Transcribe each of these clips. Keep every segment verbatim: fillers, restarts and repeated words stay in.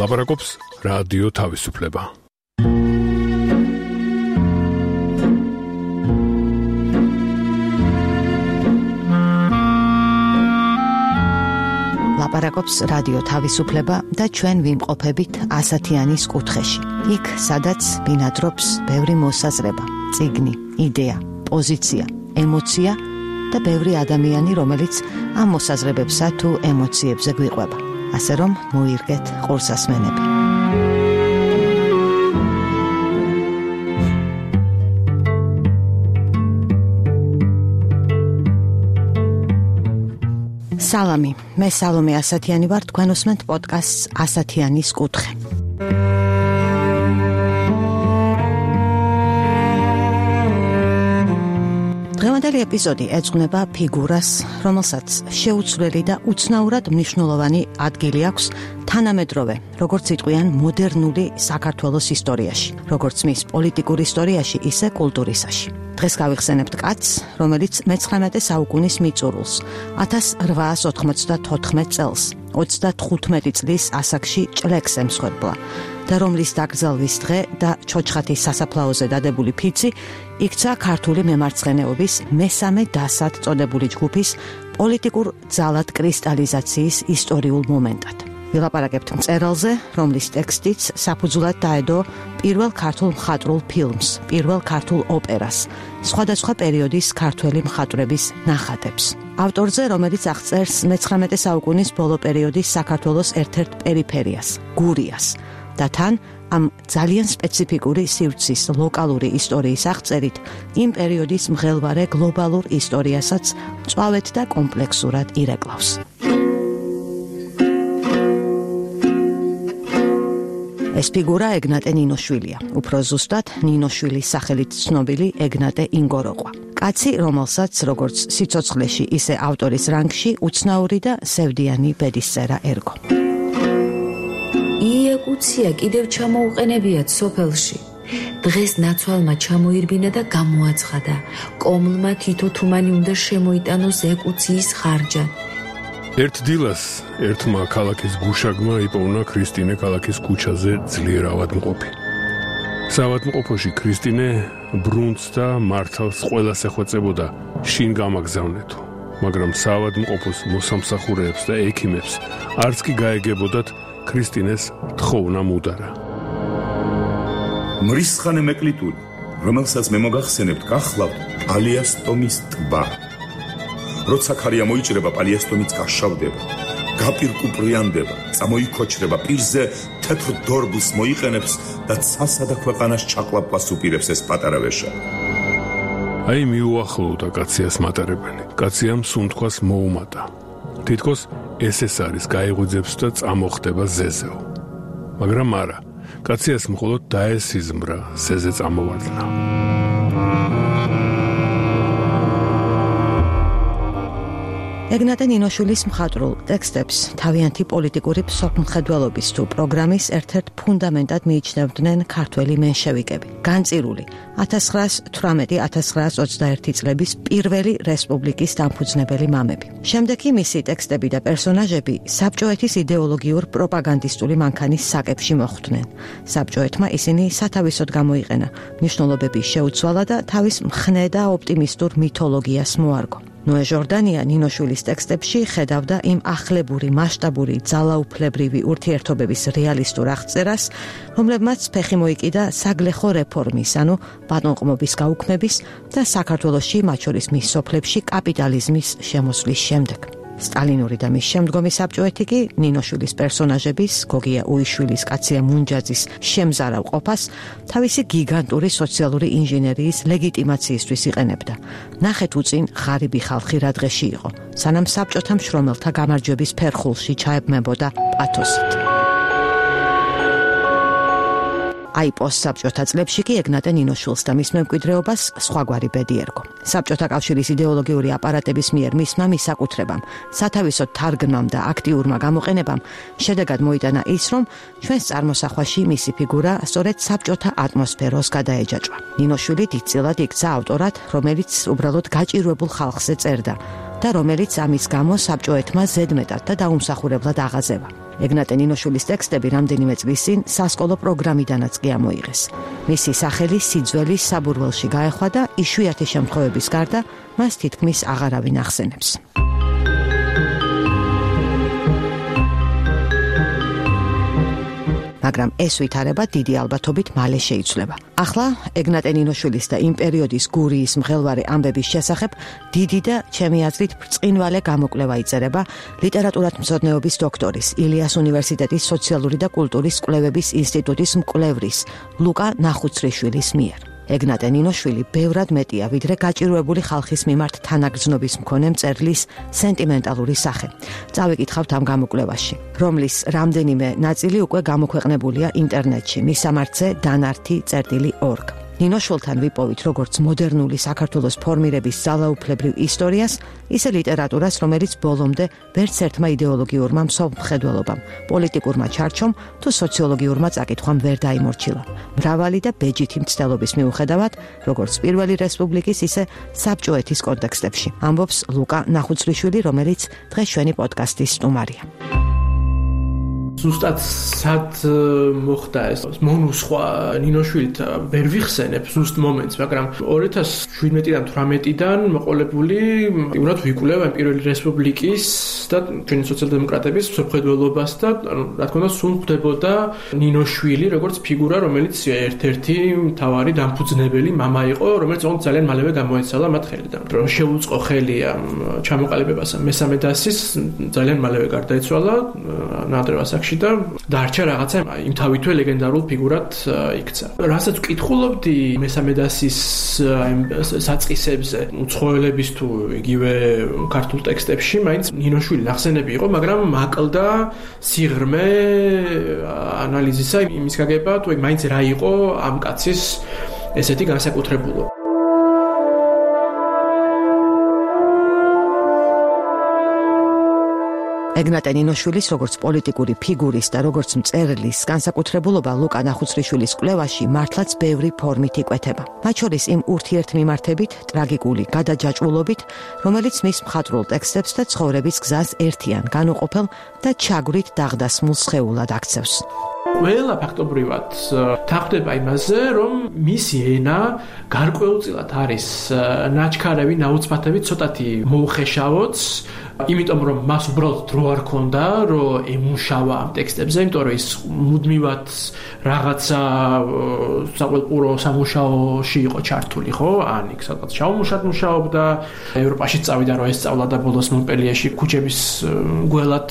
ლაპარაკობს რადიო თავისუფლება. ლაპარაკობს რადიო თავისუფლება და ჩვენ ვიმყოფებით ასათიანის კუთხეში. იქ, სადაც ბინადრობს ბევრი მოსაზრება, წიგნი, იდეა, პოზიცია, ემოცია და ბევრი ადამიანი, რომელიც ამ მოსაზრებებსა თუ ემოციებზე გვიყვება. ასე რომ მოირგეთ ყურსასმენები. სალამი, მე სალომე ასათიანი ვარ, თქვენ უსმენთ პოდკასტს ასათიანის კუთხე. დღევანდელი ეპიზოდი ეძღვნება ფიგურას, რომელსაც შეუცვლელი და უცნაურად მნიშვნელოვანი ადგილი აქვს თანამედროვე, როგორც იტყვიან, მოდერნული საქართველოს ისტორიაში, როგორც მის პოლიტიკურ ისტორიაში, ისე კულტურისაში. დღეს გავიხსენებთ კაცს, რომელიც მეცხრამეტე საუკუნის მიწურულს, ათას რვაას ოთხმოცდათოთხმეტ წელს, ოცდათხუთმეტი წლის ასაკში ჭლექს ემსხვერპლა და რომლის დაკრძალვის დღე და ჩოჩხათის სასაფლაოზე დადებული ფიცი იქცა ქართული მემარცხენეობის მესამე დასად წოდებული ჯგუფის პოლიტიკურ ძალად კრისტალიზაციის ისტორიულ მომენტად. ვილაპარაკებთ მწერალზე, რომლის ტექსტიც საფუძვლად დაედო პირველ ქართულ მხატვრულ ფილმს, პირველ ქართულ ოპერას, სხვადასხვა პერიოდის ქართველი მხატვრების ნახატებს. ავტორზე, რომელიც აღწერს მეცხრამეტე საუკუნის ბოლო პერიოდის საქართველოს ერთ-ერთ პერიფერიას, გურიას და თან ამ ძალიან სპეციფიკური სივრცის ლოკალური ისტორიის აღწერით იმ პერიოდის მღელვარე გლობალურ ისტორიასაც მწვავედ და კომპლექსურად ირეკლავს. ეს ფიგურა ეგნატე ნინოშვილია, უფრო ზუსტად ნინოშვილის სახელით ცნობილი ეგნატე ინგოროყვა. კაცი, რომელსაც როგორც სიცოცხლეში, ისე ავტორის რანგში უცნაური და სევდიანი ბედისწერა ერგო. იაკუცია კიდევ ჩამოუყენებიათ სოფელში. დღეს ნაცვალმა ჩამოირბინა და გამოაცხადა. კომლმა თითო თუმანი უნდა შემოიტანოს ეკუციის ხარჯად. ერთ დილას ერთმა ქალაქის გუშაგმა იპოვნა ქრისტინე ქალაქის ქუჩაზე ძლიერ ავადმყოფი. საავადმყოფოში ქრისტინე ბრუნდს და მართალს ყველას ეხვეწებოდა შინ გამაგზავნეთო, მაგრამ საავადმყოფოს მოსამსახურეებს და ექიმებს არც კი გაეგებოდათ ქრისტინეს თხოვნა მუდარა. მრისხანე მეკლიტური, რომელსაც მე მოგახსენებთ, გახლავთ პალიასტომის ტბა. როცა ქარია მოიჭრება, პალიასტომიც გაშავდება, გაპირკუპრიანდება, წამოიქოჩრება, პირზე თეთრ დორბლს მოიყენებს და ცასა და ქვეყანას ჩაკლაპვას უპირებს ეს პატარა ვეშა. აი მიუახლოვდა კაციას მატარებელი. კაციამ სუნთქვას მოუმატა. თითქოს ეს ეს არის გაიღვიძებს და წამოხდება ზეზეო. მაგრამ არა, კაციას მხოლოდ დაესიზმრა ზეზე წამოვარდნა. ეგნატე ნინოშვილის მხატვრულ ტექსტებს თავიანთი პოლიტიკური მსოფლმხედველობის თუ პროგრამის ერთ-ერთ ფუნდამენტად მიიჩნევდნენ ქართველი მენშევიკები, განწირული ათას ცხრაას თვრამეტი ათას ცხრაას ოცდაერთი წლების პირველი რესპუბლიკის დამფუძნებელი მამები. შემდეგ კი მისი ტექსტები და პერსონაჟები საბჭოეთის იდეოლოგიურ პროპაგანდისტული მანქანის საკებში მოხვდნენ. საბჭოეთმა ისინი სათავისოდ გამოიყენა, მნიშვნელობების შეუცვალა და თავის მხნე და ოპტიმისტურ მითოლოგიას მოარგო. ნოე ჟორდანია ნინოშვილის ტექსტებში ხედავდა იმ ახლებური, მასშტაბური, ძალაუფლებრივი ურთიერთობების რეალისტურ აღწერას, რომლებმაც ფეხი მოიკიდა საგლეხო რეფორმის, ანუ ბატონყმობის გაუქმების და საქართველოში, მათ შორის მის სოფლებში კაპიტალიზმის შემოსვლის შემდეგ. სტალინური და მის შემდგომი საბჭოეთი კი ნინოშვილის პერსონაჟების, გოგია უიშვილის, კაცია მუნჯაძის შემზარავ ყოფას თავისი გიგანტური სოციალური ინჟინერიის ლეგიტიმაციისთვის იყენებდა. ნახეთ უწინ ღარიბი ხალხი რა დღეში იყო, სანამ საბჭოთა მშრომელთა გამარჯვების ფერხულში ჩაებმებოდა პათოსით. აი პოსტსაბჭოთა წლებში კი ეგნატე ნინოშვილს და მის მემკვიდრეობას სხვაგვარი ბედი ერგო. საბჭოთა კავშირის იდეოლოგიური აპარატების მიერ მისმა მისაკუთრებამ, სათავისოდ თარგმნამ და აქტიურმა გამოყენებამ შედეგად მოიტანა ის, რომ ჩვენს წარმოსახვაში მისი ფიგურა სწორედ საბჭოთა ატმოსფეროს გადაეჯაჭვა. ნინოშვილი დიდწილად იქცა ავტორად, რომელიც უბრალოდ გაჭირვებულ ხალხზე წერდა და რომელიც ამის გამო საბჭოეთმა ზედმეტად და დაუმსახურებლად აღაზევა. ეგნატე ნინოშვილის ტექსტები რამდენიმე წლის წინ სასკოლო პროგრამიდანაც კი ამოიღეს. მისი სახელი სიძველის საბურველში გაეხვა და იშვიათი შემთხვევების გარდა მას თითქმის აღარავინ ახსენებს. მაგრამ ეს ვითარება დიდი ალბათობით მალე შეიცვლება. ახლა ეგნატე ნინოშვილის და იმ პერიოდის გურიის მღელვარე ამბების შესახებ დიდი და ჩემი აზრით ბრწყინვალე გამოკვლევა იწერება ლიტერატურათმცოდნეობის დოქტორის, ილიას უნივერსიტეტის სოციალური და კულტურის კვლევების ინსტიტუტის მკვლევრის ლუკა ნახუცრიშვილის მიერ. ეგნატე ნინოშვილი ბევრად მეტია, ვიდრე გაჭირვებული ხალხის მიმართ თანაგრძნობის მქონე მწერლის სენტიმენტალური სახე. წავიკითხავთ ამ გამოკვლევაში, რომლის რამდენიმე ნაწილი უკვე გამოქვეყნებულია ინტერნეტში, მისამართზე დანართი წერტილი ორგ. ნინოშვილთან ვიპოვით როგორც მოდერნული საქართველოს ფორმირების ძალაუფლებრივ ისტორიას, ისე ლიტერატურას, რომელიც ბოლომდე ვერც ერთმა იდეოლოგიურმა მსოფლმხედველობამ, პოლიტიკურმა ჩარჩომ თუ სოციოლოგიურმა წაკითხვამ ვერ დაიმორჩილა. მრავალი და ბეჯითი მცდელობის მიუხედავად, როგორც პირველი რესპუბლიკის, ისე საბჭოეთის კონტექსტებში, ამბობს ლუკა ნახუცრიშვილი, რომელიც დღეს ჩვენი პოდკასტის სტუმარია. ზუსტად სად მოხდა ეს მონუსხვა ნინოშვილით ვერ ვიხსენებ ზუსტ მომენტს, მაგრამ ორი ათას შვიდმეტიდან თვრამეტიდან მოყოლებული ურად ვიკვლევ ამ პირველი რესპუბლიკის და ჩვენი სოციალ-დემოკრატების მსოფლმხედველობას და რა თქმა უნდა სულ ხვდებოდა ნინოშვილი როგორც ფიგურა, რომელიც ერთ-ერთი მთავარი დამფუძნებელი მამა იყო, რომელიც ძალიან მალევე გამოეცალა მათ ხელიდან. რომ შეუწყო ხელი ამ ჩამოყალიბებას მესამე დასის ძალიან მალევე გარდაეცვალა ნადრევ ასაკში და დარჩა რაღაცა იმთავითვე ლეგენდარულ ფიგურად იქცა. რასაც ვკითხულობდი მესამე დასის საწყისებზე, უცხოელების თუ იგივე ქართულ ტექსტებში, მაინც ნინოშვილი ნახსენები იყო, მაგრამ მაკლდა სიღრმე ანალიზისა იმის გაგება, თუ მაინც რა იყო ამ კაცის ესეთი განსაკუთრებულობა. ეგნატე ნინოშვილის როგორც პოლიტიკური ფიგურის და როგორც მწერლის განსაკუთრებულობა ლუკა ნახუცრიშვილის კვლევაში მართლაც ბევრი ფორმით იკვეთება. მათ შორის იმ ურთიერთმიმართებით, ტრაგიკული გადაჯაჭვულობით, რომელიც მის მხატვრულ ტექსტებს და ცხოვრების გზას ერთიან, განუყოფელ და ჩაგვრით დაღდასმულ სხეულად აქცევს. ყველა ფაქტობრივად თანხმდება იმაზე, რომ მისი ენა გარკვეულწილად არის ნაჩქარევი, ნაუცბათები, ცოტათი მოუხეშავოც, იმიტომ რომ მას უბრალოდ დრო არ ქონდა, რომ ემუშავა ამ ტექსტებზე, იმიტომ რომ ის მუდმივად რაღაცა საკულტურო სამუშაოში იყო ჩართული, ხო? ან იქ სადღაც ჩაუმუშად მუშაობდა, ევროპაში წავიდა, რომ ესწავლა და ბოლოს მონპელიეში ქუჩების გველად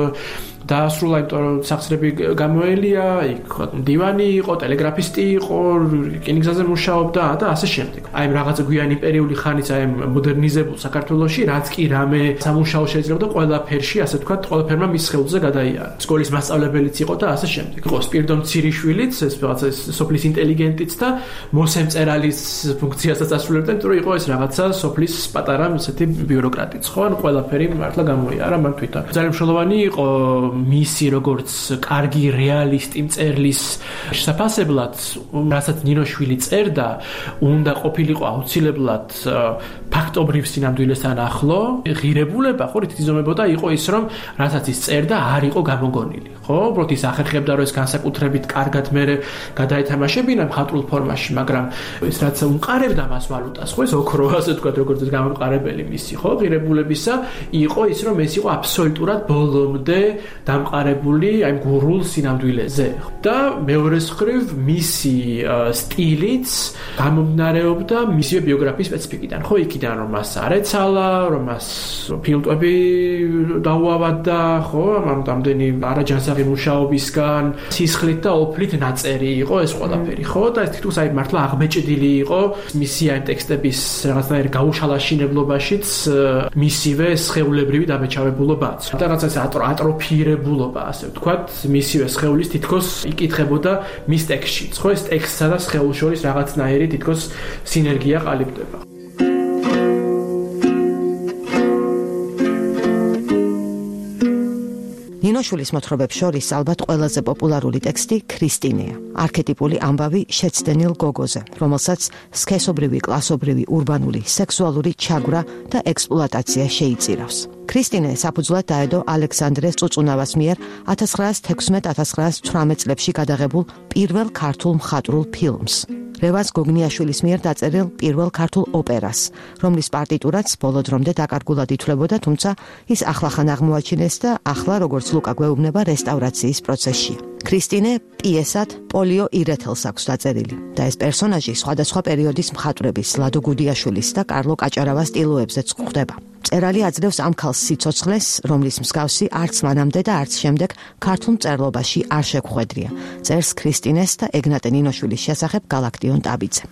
დაასრულა, იმიტომ რომ სახსრები გამოელია, იქ დივანი იყო, ტელეგრაფისტი იყო, რკინიგზაზე მუშაობდა და ასე შემდეგ. აი რაღაც გვიანი პერიოდი ხანის აი მოდერნიზებულ საქართველოში, რაც კი რამე სამუშაო შეიძლება და ყველაფერში, ასე ვთქვათ, ყველაფერმა მის სხეულზე გადაიარა. სკოლის მასწავლებელიც იყო და ასე შემდეგ. იყო სპირიდონ მცირიშვილიც, ეს რაღაცა სოფლის ინტელიგენტიც და მოსემწერალის ფუნქციასაც ასრულებდა, იმიტომ რომ იყო ეს რაღაცა სოფლის პატარა ესეთი ბიუროკრატიც, ხო? ანუ ყველაფერი მართლა გამოიარა მან თვითონ. ძალიან მნიშვნელოვანი იყო მისი როგორც კარგი რეალისტი მწერლის შესაძლებლად, რასაც ნინოშვილი წერდა, უნდა ყოფილიყო აუცილებლად ფაქტობრივ სინამდვილესთან ახლო, ღირებულება ხო რითიც იზომებოდა იყო ის, რომ რასაც ის წერდა არ იყო გამოგონილი, ხო? უბრალოდ ის ახერხებდა, რომ ეს განსაკუთრებით კარგად მერე გადაეთამაშებინა მხატვრულ ფორმაში, მაგრამ ეს რაც უმყარებდა მას ვალუტას, ხო, ეს ოქრო, ასე ვთქვათ, როგორც ეს გამომყარებელი მისი, ხო, ღირებულებისა, იყო ის, რომ ეს იყო აბსოლუტურად ბოლომდე დამყარებული აი გურულ სინამდვილეზე. და მეორე მხრივ მისი სტილიც გამომდინარეობდა მისი ბიოგრაფიის სპეციფიკიდან. ხო, იქიდან რომ მას არ ეცალა, რომ მას ფილტვები დაუავადდა, ხო, ამ ამდენი არაჯანსაღი მუშაობისგან, სისხლით და ოფლით ნაწერი იყო ეს ყველაფერი, ხო? და ეს თითქოს აი მართლა აღმეჭდილი იყო მისი აი ტექსტების რაღაცნაირ გაუშალაშინებლობაშიც მისივე სხეულებრივი დამეჩავებულობაც. და რაღაც ეს ატროფირებულობა, ასე ვთქვათ, მისივე სხეულის თითქოს იკითხებოდა მის ტექსტშიც, ხო? ეს ტექსტსა და სხეულის შორის რაღაცნაირი თითქოს სინერგია ყალიბდება. ნინოშვილის მოთხრობებს შორის ალბათ ყველაზე პოპულარული ტექსტი ქრისტინეა, არქეტიპული ამბავი შეცდენილ გოგოზე, რომელსაც სქესობრივი, კლასობრივი, ურბანული, სექსუალური ჩაგვრა და ექსპლუატაცია შეიწირავს. ქრისტინე საფუძვლად დაედო ალექსანდრეს წუწუნავას მიერ ათას ცხრაას თექვსმეტ - ათას ცხრაას ცხრამეტ წლებში გადაღებულ პირველ ქართულ მხატვრულ ფილმს. რევაზ გოგნიაშვილის მიერ დაწერილ პირველ ქართულ ოპერას, რომლის პარტიტურაც ბოლო დრომდე დაკარგულად ითვლებოდა, თუმცა ის ახლახან აღმოაჩინეს და ახლა როგორც ლუკა გვეუბნება რესტავრაციის პროცესშია. ქრისტინე პიესად პოლიო ირეთელს აქვს დაწერილი და ეს პერსონაჟი სხვადასხვა პერიოდის მხატვრების ლადო გუდიაშვილის და კარლო კაჭარავას სტილოებზეც გვხვდება. მწერალი აძლევს ამ ქალს სიცოცხლეს, რომლის მსგავსი არც მანამდე და არც შემდეგ ქართულ მწერლობაში არ შეგვხვედრია. წერს ქრისტინეს და ეგნატე ნინოშვილის შესახებ გალაქტიონ ტაბიძე.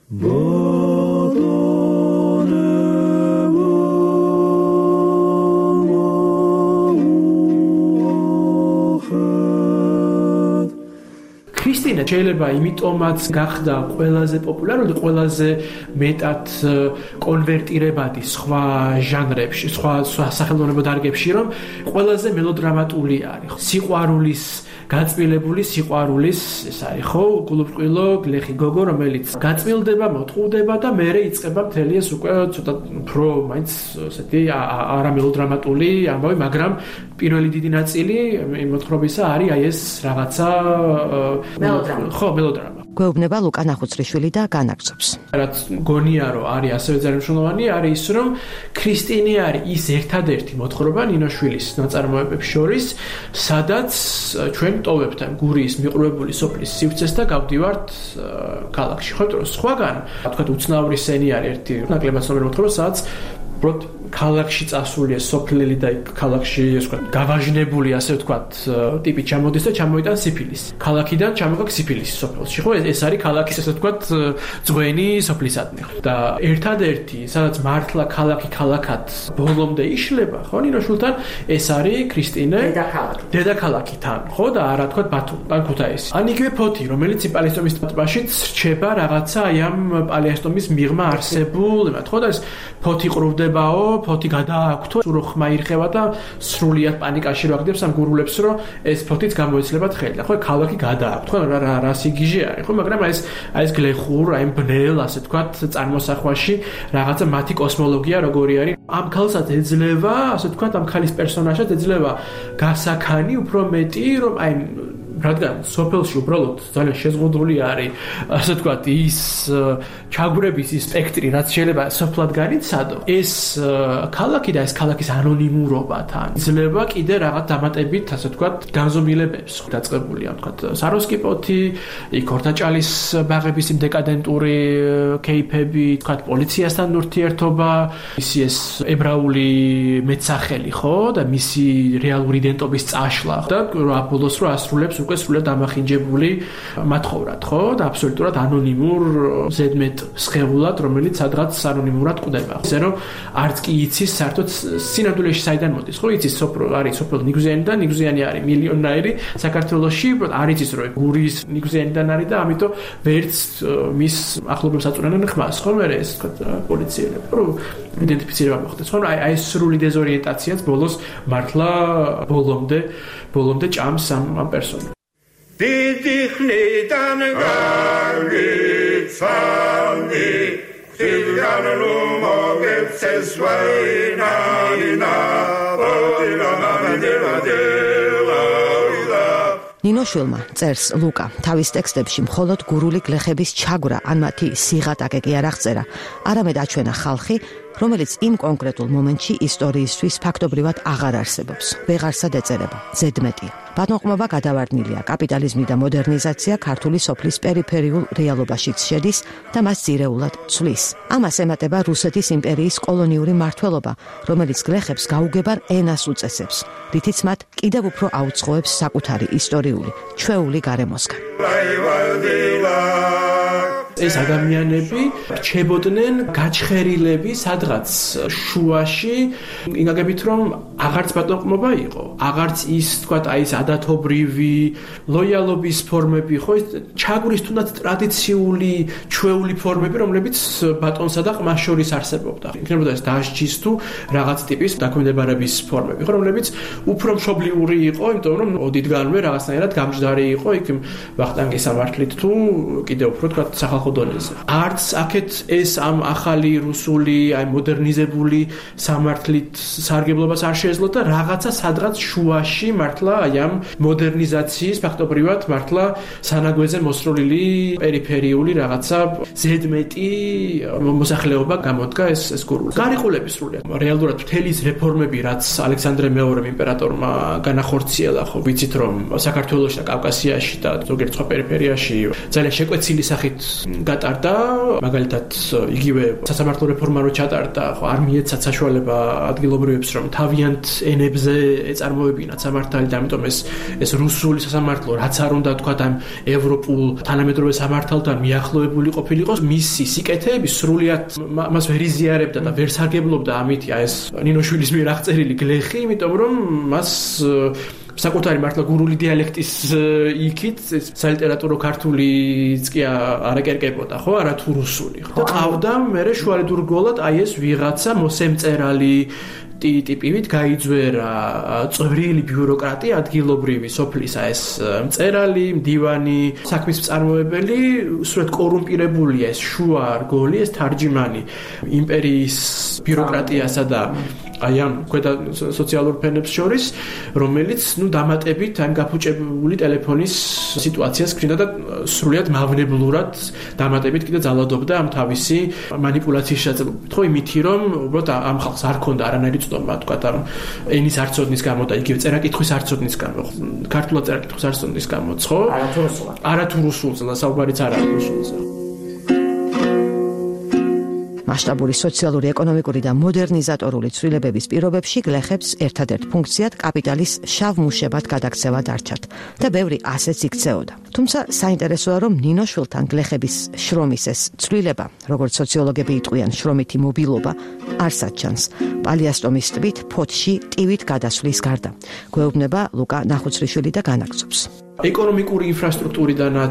ქრისტინე შეიძლება იმიტომაც გახდა ყველაზე პოპულარული, ყველაზე მეტად კონვერტირებადი სხვა ჟანრებში, სხვა სახელმწიფო დარგებში, რომ ყველაზე მელოდრამატული არის. სიყვარულის გაწმილებული სიყვარულის ეს არის ხო გულუბრყვილო გლეხი გოგო, რომელიც გაწმილდება, მოთხოვდება და მერე იწყება მთელი ეს უკვე ცოტა უფრო მაინც ესეთი არამელოდრამატული ამბავი, მაგრამ პირველი დიდი ნაწილი მოთხრობისა არის აი ეს რაღაცა მელოდრამა. ხო, მელოდრამა. გვეუბნება ლუკა ნახუცრიშვილი და განაგრძობს. რაც გონია რომ არის ასევე ძალიან მნიშვნელოვანი არის ის, რომ ქრისტინე არის ის ერთადერთი მოთხრობა ნინოშვილის ნაწარმოებებს შორის, სადაც ჩვენ ტოვებთ ამ გურიის მიყრუებული სოფლის სივრცეს და გავდივართ ქალაქში. ხო, იმიტომ რომ სხვაგან, თქვა უცნაური სცენი არის ერთი ნაკლებად ცნობილი მოთხრობა, სადაც უბრალოდ ქალაქში წასულია სოფლელი და ქალაქში ეს ვთქვათ გავაჟნებული ასე ვთქვათ ტიპი ჩამოდის და ჩამოიტან სიფილის. ქალაქიდან ჩამოგაკ სიფილის სოფელში. ხო ეს არის ქალაქის ასე ვთქვათ ძღვენი სოფლისადმი. და ერთადერთი სადაც მართლა ქალაქი ქალაქად ბოლომდე იშლება, ხო ნინოშვილთან ეს არის ქრისტინე დედაქალაქი. დედაქალაქიდან, ხო და არა თქვათ ბათუმი, ან ქუთაისი. ან იგივე ფოთი, რომელიც პალიასტომის ტბაშიც რჩება რაღაცა აი ამ პალიასტომის მიღმა არსებულ, ხო და ეს ფოთი ყრუდებაო ფოთი გადააქვთო, სულ ხმა ირხევა და სრულიად პანიკაში ვაგდებს ამ გურულებს, რომ ეს ფოთიც გამოეცლება თხელი. და ხო ქალაქი გადააქვთ, ხო რა რა სიგიჟე არის, ხო მაგრამ აი ეს აი ეს გლეხურ, აი ბნელ, ასე ვთქვათ, წარმოსახვაში რაღაცა მათი კოსმოლოგია როგორი არის. ამ ქალსაც ეძლევა, ასე ვთქვათ, ამ ქალის პერსონაჟად ეძლევა გასაქანი უფრო მეტი, რომ აი რადგან სოფელში უბრალოდ ძალიან შეზღუდული არის, ასე ვთქვათ, ის ჩაგვრების ის სპექტრი, რაც შეიძლება სოფლად განიცადო, ეს ქალაქი და ეს ქალაქის ანონიმურობათან ძლება კიდე რაღაც დამატებით, ასე ვთქვათ, განზომილებებს დაწყებულია, ვთქვათ, საროსკი პოთი, იქ ორთაჭალის ბაღების იმ დეკადენტური კეიფები, ვთქვათ, პოლიციასთან ურთიერთობა, ისი ეს ებრაული მეცახელი, ხო, და მისი რეალური იდენტობის წაშლა და ბოლოს რო ასრულებს უკვე სრულად დამახინჯებული მათხოვრად, ხო? და აბსოლუტურად ანონიმურ ზედმეტ სხეულად, რომელიც სადღაც ანონიმურად ყვდება. ისე რომ არც კი იცის საერთოდ სინამდვილეში საიდან მოდის, ხო? იცის სოფრო არის სოფელ ნიგზიანი და ნიგზიანი არის მილიონერი საქართველოში, არ იცის რომ გურიის ნიგზიანიდან არის და ამიტომ ვერც მის ახლობლებს აწვენენ ხმას, ხო? მე ეს თქვა პოლიციელები, რომ იდენტიფიცირება მოხდეს, ხო? აი აი ეს სრული დეზორიენტაციაც ბოლოს მართლა ბოლომდე ბოლომდე ჭამს ამ ამ პერსონაჟს. დიდი ხნიდან გაგიცანი ხილგანლუ მოგეცეს ვაინაინა ნინოშვილმა წერს ლუკა თავის ტექსტებში მხოლოდ გურული გლეხების ჩაგვრა ან მათი სიღატაკე კი არ აღწერა, არამედ აჩვენა ხალხი, რომელიც იმ კონკრეტულ მომენტში ისტორიისთვის ფაქტობრივად აღარ არსებობს, ვეღარსად ეწერება, ზედმეტია. ბატონყმობა გადავარდნილია, კაპიტალიზმი და მოდერნიზაცია ქართული სოფლის პერიფერიულ რეალობაშიც შედის და მას ძირეულად ცვლის. ამას ემატება რუსეთის იმპერიის კოლონიური მმართველობა, რომელიც გლეხებს გაუგებარ ენას უწესებს, რითიც მათ კიდევ უფრო აუწყოებს საკუთარი ისტორიული, ჩვეული გარემოსგან. ეს ადამიანები რჩებოდნენ გაჩხერილები სადღაც შუაში, ინაგებით რომ აღარც ბატონყმობა იყო, აღარც ის თქვა აი ეს ადათობრივი ლოიალობის ფორმები, ხო ის ჩაგვრის თუნდაც ტრადიციული ჩვეული ფორმები, რომლებიც ბატონსა და ყმას შორის არსებობდა. იქნებოდა ეს დასჯის თუ რაღაც ტიპის დაქვემდებარების ფორმები, ხო რომლებიც უფრო მშობლიური იყო, იმიტომ რომ ოდითგანვე რაღაცნაირად გამჯდარი იყო იქ ვახტანგის სამართლით თუ კიდევ უფრო თქვა სახალხო სახალხო დონეზე. არც აქეთ ეს ამ ახალი რუსული, აი მოდერნიზებული სამართლით სარგებლობას არ შეეძლო და რაღაცა სადღაც შუაში მართლა აი ამ მოდერნიზაციის ფაქტობრივად მართლა სანაგვეზე მოსროლილი პერიფერიული რაღაცა ზედმეტი მოსახლეობა გამოდგა ეს ეს გურული. გარიყულების სრულიად რეალურად მთელი ის რეფორმები, რაც ალექსანდრე მეორემ იმპერატორმა განახორციელა, ხო ვიცით რომ საქართველოში და კავკასიაში და ზოგიერთ სხვა პერიფერიაში ძალიან შეკვეცილი სახით გატარდა, მაგალითად იგივე სასამართლო რეფორმა რო ჩატარდა, ხო არ მიეცათ საშუალება ადგილობრივებს რომ თავიანთ ენებზე ეწარმოებინათ სამართალი და ამიტომ ეს ეს რუსული სასამართლო რაც არ უნდა თქვა ამ ევროპულ თანამედროვე სამართალთან მიახლოებული ყოფილიყო, მისი სიკეთეები სრულიად მას ვერ იზიარებდა და ვერ სარგებლობდა ამითი აი ეს ნინოშვილის მიერ აღწერილი გლეხი, იმიტომ რომ მას საკუთარი მართლა გურული დიალექტის იქით სალიტერატურო ქართულიც კი არაკერკებოდა, ხო, არა თუ რუსული, ხო. და ყავდა მერე შუალედურგოლად აი ეს ვიღაცა მოსემწერალი ტიპივით გაიძვერა წვრილი ბიუროკრატი ადგილობრივი სოფლისა ეს მწერალი, მდივანი, საქმის მწარმოებელი, სრულად კორუმპირებულია ეს შუა რგოლი, ეს თარჯიმანი იმპერიის ბიუროკრატიასა და აი ამ ქვედა სოციალურ ფენებს შორის, რომელიც ნუ დამატებით ამ გაფუჭებული ტელეფონის სიტუაციას ქრინდა და სრულად მავნებლურად დამატებით კიდე ძალადობდა ამ თავისი მანიპულაციის შესაძლებლობით. ხო იმითი რომ უბრალოდ ამ ხალხს არ ქონდა არანაირი ცნობა, თქვა ამ ენის არცოდნის გამო და იგივე წერა-კითხვის არცოდნის გამო, ქართულად წერა-კითხვის არცოდნის გამოც, ხო? არათუ რუსულად. არათუ რუსულზე და საუბარიც არ არის რუსულზე. მასშტაბური სოციალური, ეკონომიკური და მოდერნიზატორული ცვლილებების პირობებში გლეხებს ერთადერთ ფუნქციად კაპიტალის შავ მუშებად გადაქცევა დარჩათ და ბევრი ასეც იქცეოდა. თუმცა საინტერესოა რომ ნინოშვილთან გლეხების შრომის ეს ცვლილება, როგორც სოციოლოგები იტყვიან, შრომითი მობილობა არსად ჩანს. პალიასტომის ტბით ფოთში ტივით გადასვლის გარდა. გვეუბნება ლუკა ნახუცრიშვილი და განაგზობს. ეკონომიკური ინფრასტრუქტურიდანაც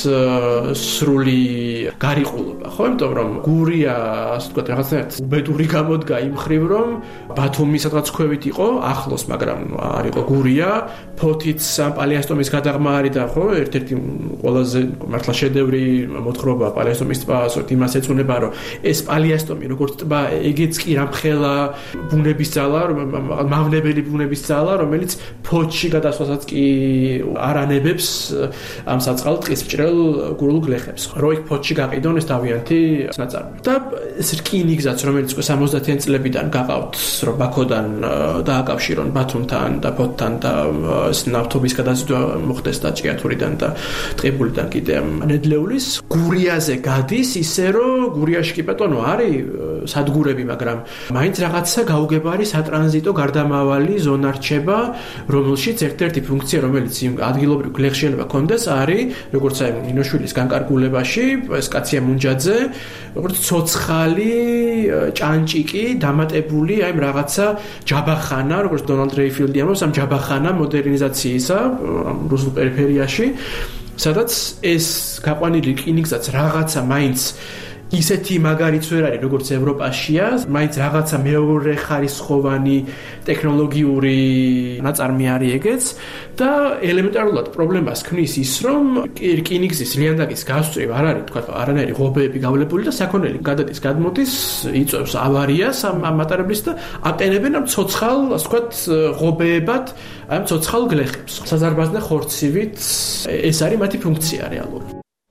სრული გარიყულობა, ხო, იმიტომ რომ გურია, ასე ვთქვათ, რაღაცნაირად უბედური გამოდგა იმ მხრივ, რომ ბათუმი სადღაც ქვევით იყო, ახლოს, მაგრამ არ იყო გურია, ფოთიც პალიასტომის გადაღმა არის და ხო, ერთ-ერთი ყველაზე მართლა შედევრი მოთხრობა პალიასტომის ტბა, ასოთ იმას ეძღვნება, რომ ეს პალიასტომი როგორც ტბა, ეგეც კი რამხელა ბუნების ძალა, მავნებელი ბუნების ძალა, რომელიც ფოთში გადასვლასაც კი არ ანებებს ამ საწყალ ტყისმჭრელ გურულ გლეხებს. რო იქ ფოთში გაყიდონ ეს თავიანთი ნაწარმი. და ეს რკინიგზაც, რომელიც სამოცდათიან წლებიდან გაყავთ, რომ ბაქოდან დააკავშირონ ბათუმთან და ფოთთან და ეს ნავთობის გადაზიდვა მოხდეს და ჭიათურიდან და ტყიბულიდან კიდე ნედლეულის გურიაზე გადის, ისე რომ გურიაში კი ბატონო არის სადგურები, მაგრამ მაინც რაღაცა გაუგებარი სატრანზიტო გარდამავალი ზონა რჩება, რომელშიც ერთ-ერთი ფუნქცია, რომელიც იმ ადგილობრივ გლეხს შეიძლება კონდეს, არის როგორც აი ნინოშვილის განკარგულებაში, ეს კაცია მუნჯაძე, როგორც ცოცხალი ჭანჭიკი დამატებული აი რაღაცა ჯაბახანა, როგორც დონალდ რეიფილდი ამბობს, ამ ჯაბახანა მოდერნიზაციისა რუსულ პერიფერიაში, სადაც ეს გაყვანილი რკინიგზაც რაღაცა მაინც ისეთი მაგარიც ვერ არის, როგორც ევროპაშია, მაინც რაღაცა მეორე ხარისხოვანი ტექნოლოგიური ნაწარმი არის ეგეც და ელემენტარულად პრობლემას ქმნის ის, რომ რკინიგზის ლიანდაგის გასწვრივ არ არის, თქვა, არანაირი ღობეები გავლებული და საქონელი გადადის, გადმოდის, იწვევს ავარიას ამ მატარებლის და აყენებენ ამ ცოცხალ, ასე ვთქვათ, ღობეებად ამ ცოცხალ გლეხებს. საზარბაზნე ხორცივით ეს არის მათი ფუნქცია რეალურად.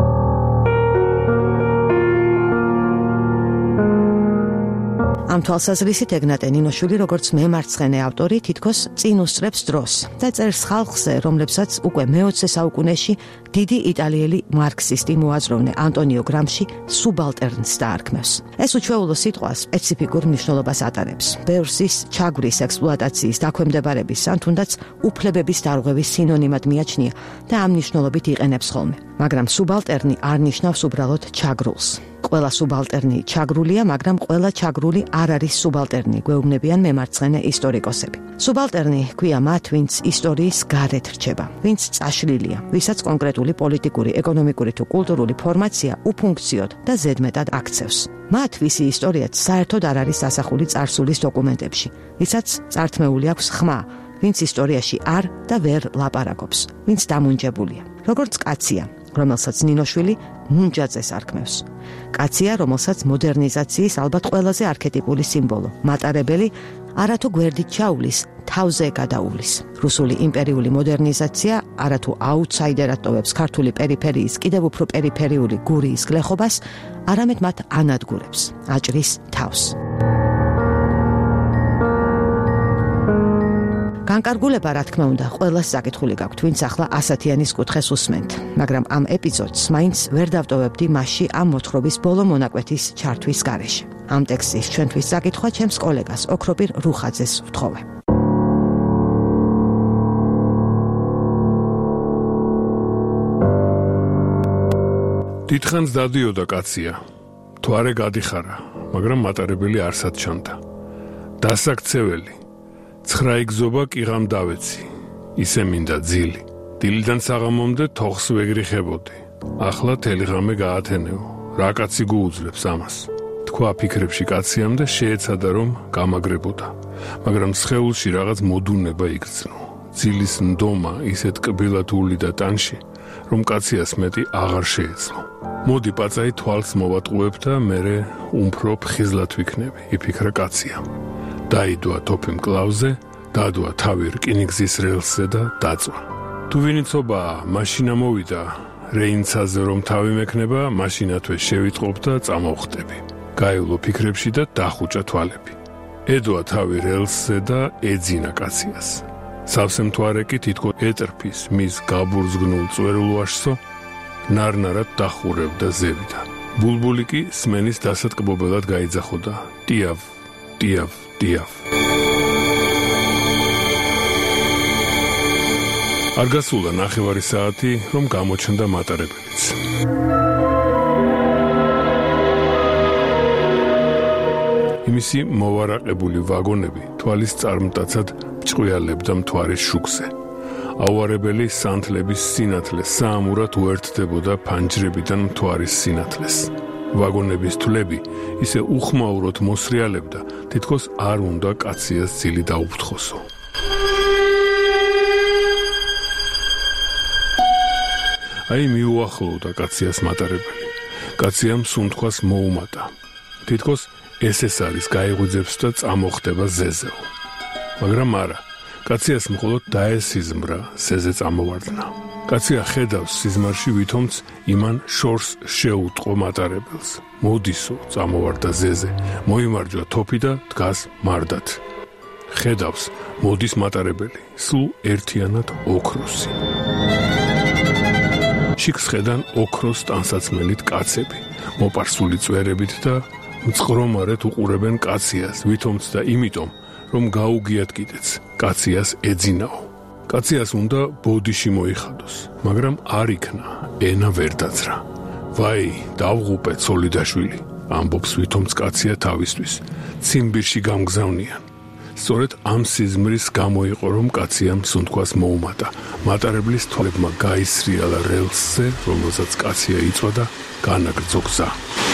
ამ თვალსაზრისით ეგნატე ნინოშვილი როგორც მემარცხენე ავტორი თითქოს წინ უსწრებს დროს და წერს ხალხზე, რომლებსაც უკვე მეოცე საუკუნეში დიდი იტალიელი მარქსისტი მოაზროვნე ანტონიო გრამში სუბალტერნს დაარქმევს. ეს უჩვეულო სიტყვა სპეციფიკურ მნიშვნელობას ატარებს. ბევრს ის ჩაგვრის ექსპლუატაციის დაქვემდებარების ან თუნდაც უფლებების დარღვევის სინონიმად მიაჩნია და ამ მნიშვნელობით იყენებს ხოლმე. მაგრამ სუბალტერნი არ ნიშნავს უბრალოდ ჩაგრულს. ყველა სუბალტერნი ჩაგრულია, მაგრამ ყველა ჩაგრული არ არის სუბალტერნი, გვეუბნებიან მემარცხენე ისტორიკოსები. სუბალტერნი ქვია მათ, ვინც ისტორიის გარეთ რჩება, ვინც წაშლილია, ვისაც კონკრეტული პოლიტიკური, ეკონომიკური თუ კულტურული ფორმაცია უფუნქციოდ და ზედმეტად აქცევს. მათ ვისი ისტორიაც საერთოდ არ არის ასახული წარსულის დოკუმენტებში, ვისაც წართმეული აქვს ხმა, ვინც ისტორიაში არ და ვერ ლაპარაკობს, ვინც დამუნჯებულია. როგორც კაცია, რომელსაც ნინოშვილი მუნჯაძეს არქმევს. კაცია, რომელსაც მოდერნიზაციის ალბათ ყველაზე არქეტიპული სიმბოლო, მატარებელი არათუ გვერდით ჩაულის, თავზე გადაუვლის. რუსული იმპერიული მოდერნიზაცია არათუ აუთსაიდერად ტოვებს ქართული პერიფერიის კიდევ უფრო პერიფერიული გურიის გლეხობას, არამედ მათ ანადგურებს, აჭრის თავს. განკარგულება, რა თქმა უნდა, ყველას საკითხული გაქვთ, ვინც ახლა ასათიანის კუთხეს უსმენთ, მაგრამ ამ ეპიზოდს მაინც ვერ დავტოვებდი მასში ამ მოთხრობის ბოლო მონაკვეთის ჩართვის გარეშე. ამ ტექსტის ჩვენთვის საკითხვა ჩემს კოლეგას ოქროპირ რუხაძეს ვთხოვე. დიდხანს დადიოდა კაცია, თვარე გადიხარა, მაგრამ მატარებელი არსად ჩანდა. დასაქცეველი ცხრა იგზობა კიღამ დავეცი, ისე მინდა ძილი. დილიდან საღამომდე თოხს ვეგრიხებოდი. ახლა თელი ღამე გაათენეო, რა კაცი გუუძლებს ამას. თქვა ფიქრებში კაციამ და შეეცადა რომ გამაგრებოდა, მაგრამ სხეულში რაღაც მოდუნება იგრძნო. ძილის ნდომა ისეთ კბილად ულიდა ტანში, რომ კაციას მეტი აღარ შეეძლო. მოდი პაწაი თვალს მოვატყუებ და მერე უმფრო ფხიზლად ვიქნები, იფიქრა კაციამ. დაიდვა თოფი მკლავზე, დადვა თავი რკინიგზის რელსზე და დაწვა. თუ ვინიცობაა, მაშინა მოვიდა, რეინცაზე რომ თავი მექნება, მაშინათვე შევიტყობ და წამოვხტები. გაივლო ფიქრებში და დახუჭა თვალები. ედვა თავი რელსზე და ეძინა კაციას. სავსე მთვარე კი თითქო ეტრფის მის გაბურძგნულ წვერულ ვაშსო, ნარნარად დახურებდა ზევიდან. ბულბული კი სმენის დასატკბობელად გაიძახოდა. ტიავ, ტიავ, ტიავ. არ გასულა ნახევარი საათი, რომ გამოჩნდა მატარებელიც. იმისი მოვარაყებული ვაგონები თვალის წარმტაცად ჭყვიალებდა მთვარის შუქზე. აუარებელი სანთლების სინათლე საამურად უერთდებოდა ფანჯრებიდან მთვარის სინათლეს. ვაგონების თვლები ისე უხმაუროდ მოსრიალებდა, თითქოს არ უნდა კაციას ძილი დაუფრთხოსო. აი მიუახლოვდა კაციას მატარებელი. კაციამ სუნთქვას მოუმატა. თითქოს ეს ეს არის გაიღვიძებს და წამოხდება ზეზეო. მაგრამ არა, კაციას მხოლოდ დაესიზმრა ზეზე წამოვარდნა. კაცია ხედავს სიზმარში ვითომც იმან შორს შეუტყო მატარებელს. მოდისო, წამოვარდა ზეზე, მოიმარჯვა თოფი და დგას მარდად. ხედავს, მოდის მატარებელი, სულ ერთიანად ოქროსი. შიგს ხედან ოქროს ტანსაცმელით კაცები, მოპარსული წვერებით და მწყრომარეთ უყურებენ კაციას, ვითომც და იმიტომ, რომ გაუგიათ კიდეც, კაციას ეძინაო. კაციას უნდა ბოდიში მოიხადოს, მაგრამ არ იქნა, ენა ვერ დაძრა. ვაი, დავღუპე ცოლიდაშვილი, ამბობს ვითომც კაცია თავისთვის, ციმბირში გამგზავნიან. სწორედ ამ სიზმრის გამო იყო, რომ კაციამ სუნთქვას მოუმატა. მატარებლის თვალებმა გაისრიალა რელსზე, რომელსაც კაცია იწვა და განაგრძო გზა.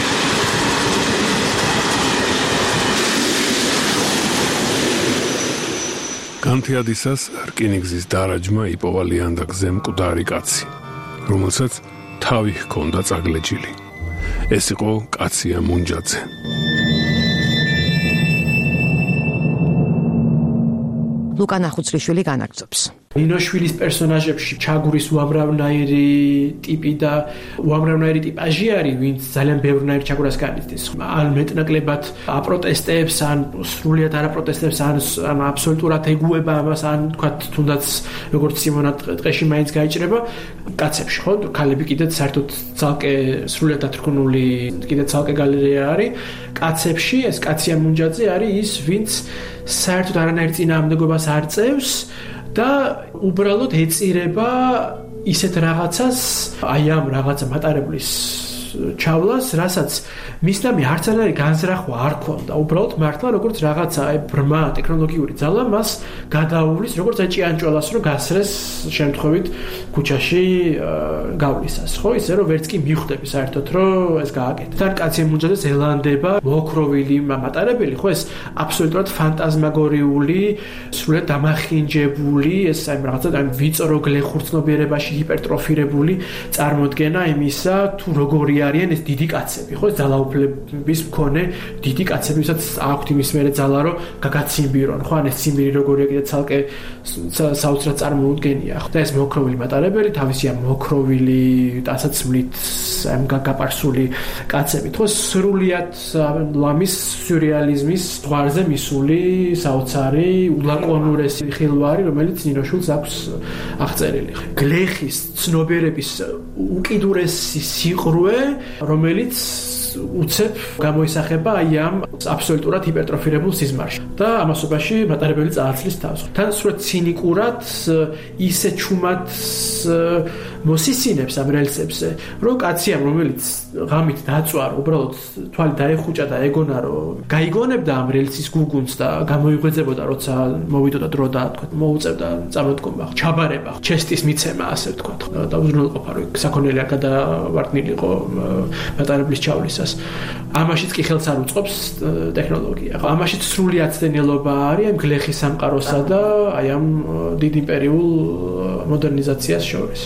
განთიადისას რკინიგზის დარაჯმა იპოვა ლიანდაგზე მკვდარი კაცი, რომელსაც თავი ჰქონდა წაგლეჯილი. ეს იყო კაცია მუნჯაძე. ლუკა ნახუცრიშვილი განაგრძობს. ნინოშვილის პერსონაჟებში ჩაგურის უამრავნაირი ტიპი და უამრავნაირი ტიპაჟი არის, ვინც ძალიან ბევრნაირ ჩაგურას განიცდის. ან მეტნაკლებად აპროტესტებს, ან სრულიად არაპროტესტებს, ან ან აბსოლუტურად ეგუება ამას, ან თქვა თუნდაც როგორც სიმონა ტყეში მაინც გაიჭრება. კაცებში ხო, ქალები კიდეც საერთოდ ცალკე სრულიად დათრგუნული, კიდეც ცალკე გალერეა არის. კაცებში ეს კაცია მუნჯაძე არის ის, ვინც საერთოდ არანაირ წინააღმდეგობას არ წევს და უბრალოდ ეწირება ისეთ რაღაცას, აი ამ რაღაცა მატარებლის ჩავლას, რასაც მისდამი არც არის განზრახვა არ ქონდა. უბრალოდ მართლა როგორც რაღაცა აი ბრმა ტექნოლოგიური ძალა მას გადაუვლის, როგორც აი ჭიანჭველას რომ გასრეს შემთხვევით ქუჩაში გავლისას, ხო? ისე რომ ვერც კი მიხვდები საერთოდ რომ ეს გააკეთე. თან კაცი მუნჯადეს ელანდება მოკროვილი მატარებელი, ხო ეს აბსოლუტურად ფანტაზმაგორიული, სრულიად დამახინჯებული, ეს აი რაღაცა აი ვიწრო გლეხურცნობიერებაში ჰიპერტროფირებული წარმოდგენა იმისა, თუ როგორი არიან ეს დიდი კაცები, ხო? ძალაუფლების მქონე დიდი კაცები, ვისაც აქვთ იმის მერე ძალა, რომ გაგაციმბირონ, ხო? ან ეს ციმბირი როგორია კიდე ცალკე საოცრად წარმოუდგენია. და ეს მოკროვილი მატარებელი, თავისი ამ მოკროვილი ტანსაცმლით ამ გაგაპარსული კაცები, ხო? სრულიად ლამის სიურეალიზმის ზღვარზე მისული საოცარი ულაკონურესი ხილვარი, რომელიც ნინოშულს აქვს აღწერილი. გლეხის ცნობიერების უკიდურესი სიყრუე, რომელიც უცებ გამოისახება აი ამ აბსოლუტურად ჰიპერტროფირებულ სიზმარში და ამასობაში მატარებელი წააცლის თავს. თან სრულად ცინიკურად ისე ჩუმად მოსისინებს ამ რელსებზე, რომ კაციამ რომელიც ღამით დაწვარ, უბრალოდ თვალი დაეხუჭა და ეგონა რომ გაიგონებდა ამ რელსის გუგუნს და გამოიღვეძებოდა, როცა მოვიდოდა დრო და თქვა მოუწევდა წარმოდგომა, ჩაბარება, ჩესტის მიცემა, ასე ვთქვა და უზრუნველყოფა, რომ საქონელი არ გადავარდნილიყო მატარებლის ჩავლისას. ამაშიც კი ხელს არ უწყობს ტექნოლოგია. ამაშიც სრული აცდენილობა არის ამ გლეხის სამყაროსა და აი ამ დიდ იმპერიულ მოდერნიზაციას შორის.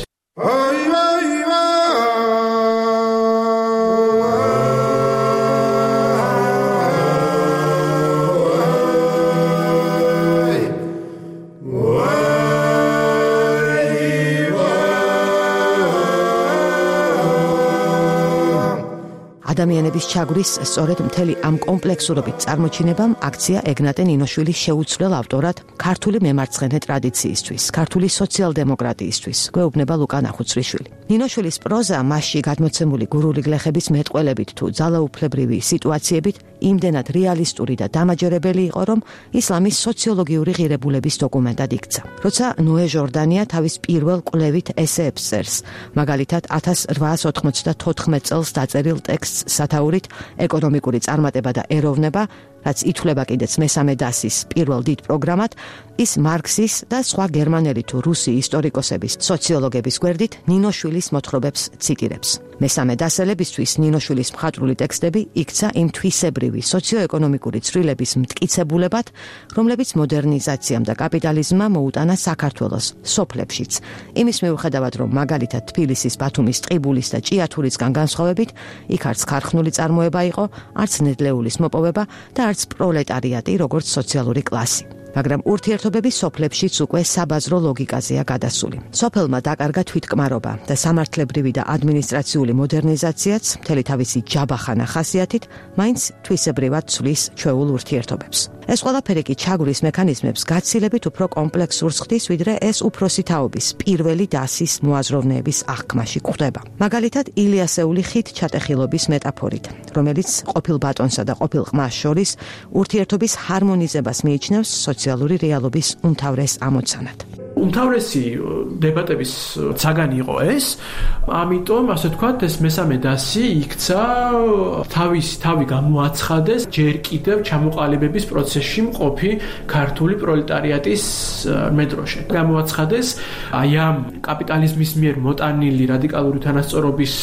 ადამიანების ჩაგვრის სწორედ მთელი ამ კომპლექსურობით წარმოჩინებამ აქცია ეგნატე ნინოშვილის შეუცვლელ ავტორად ქართული მემარცხენე ტრადიციისთვის, ქართული სოციალ-დემოკრატიისთვის, გვეუბნება ლუკა ნახუცრიშვილი. ნინოშვილის პროზა მასში გადმოცემული გურული გლეხების მეტყველებით თუ ძალაუფლებრივი სიტუაციებით იმდენად რეალისტური და დამაჯერებელი იყო, რომ ისლამის სოციოლოგიური ღირებულების დოკუმენტად იქცა. როცა ნოე ჟორდანია თავის პირველ კვლევით ესეებს წერს, მაგალითად ათას რვაას ოთხმოცდათოთხმეტ წელს დაწერილ ტექსტს სათაურით ეკონომიკური წარმატება და ეროვნება, რაც ითვლება კიდეც მესამე დასის პირველ დიდ პროგრამად, ის მარქსის და სხვა გერმანელი თუ რუსი ისტორიკოსების, სოციოლოგების გვერდით ნინოშვილის მოთხრობებს ციტირებს. მესამე დასელებისთვის ნინოშვილის მხატვრული ტექსტები იქცა იმ თვისებრივი სოციო-ეკონომიკური ცვლილების მტკიცებულებად, რომლებიც მოდერნიზაციამ და კაპიტალიზმმა მოუტანა საქართველოს სოფლებშიც. იმის მიუხედავად, რომ მაგალითად თბილისის, ბათუმის, ტყიბულის და ჭიათურისგან განსხვავებით, იქ არც ქარხნული წარმოება იყო, არც ნედლეულის მოპოვება და არც პროლეტარიატი, როგორც სოციალური კლასი. მაგრამ ურთიერთობები სოფლებშიც უკვე საბაზრო ლოგიკაზეა გადასული. სოფელმა დაკარგა თვითკმარობა და სამართლებრივი და ადმინისტრაციული მოდერნიზაციაც მთელი თავისი ჯაბახანა ხასიათით მაინც თვისებრივად ცვლის ჩვეულ ურთიერთობებს. ეს ყველაფერი კი ჩაგვრის მექანიზმებს გაცილებით უფრო კომპლექსურს ხდის, ვიდრე ეს უფროსი თაობის პირველი დასის მოაზროვნეების აღქმაში გვხვდება. მაგალითად, ილიასეული ხით ჩატეხილობის მეტაფორით, რომელიც ყოფილ ბატონსა და ყოფილ ყმას შორის ურთიერთობის ჰარმონიზებას მიიჩნევს სოციალური რეალობის უმთავრეს ამოცანად. უმთავრესი დებატების საგანი იყო ეს, ამიტომ ასე ვთქვათ, ეს მესამე დასი იქცა თავის თავი გამოაცხადეს ჯერ კიდევ ჩამოყალიბების პროცესში მყოფი ქართული პროლეტარიატის მედროშე. გამოაცხადეს აი ამ კაპიტალიზმის მიერ მოტანილი რადიკალური თანასწორობის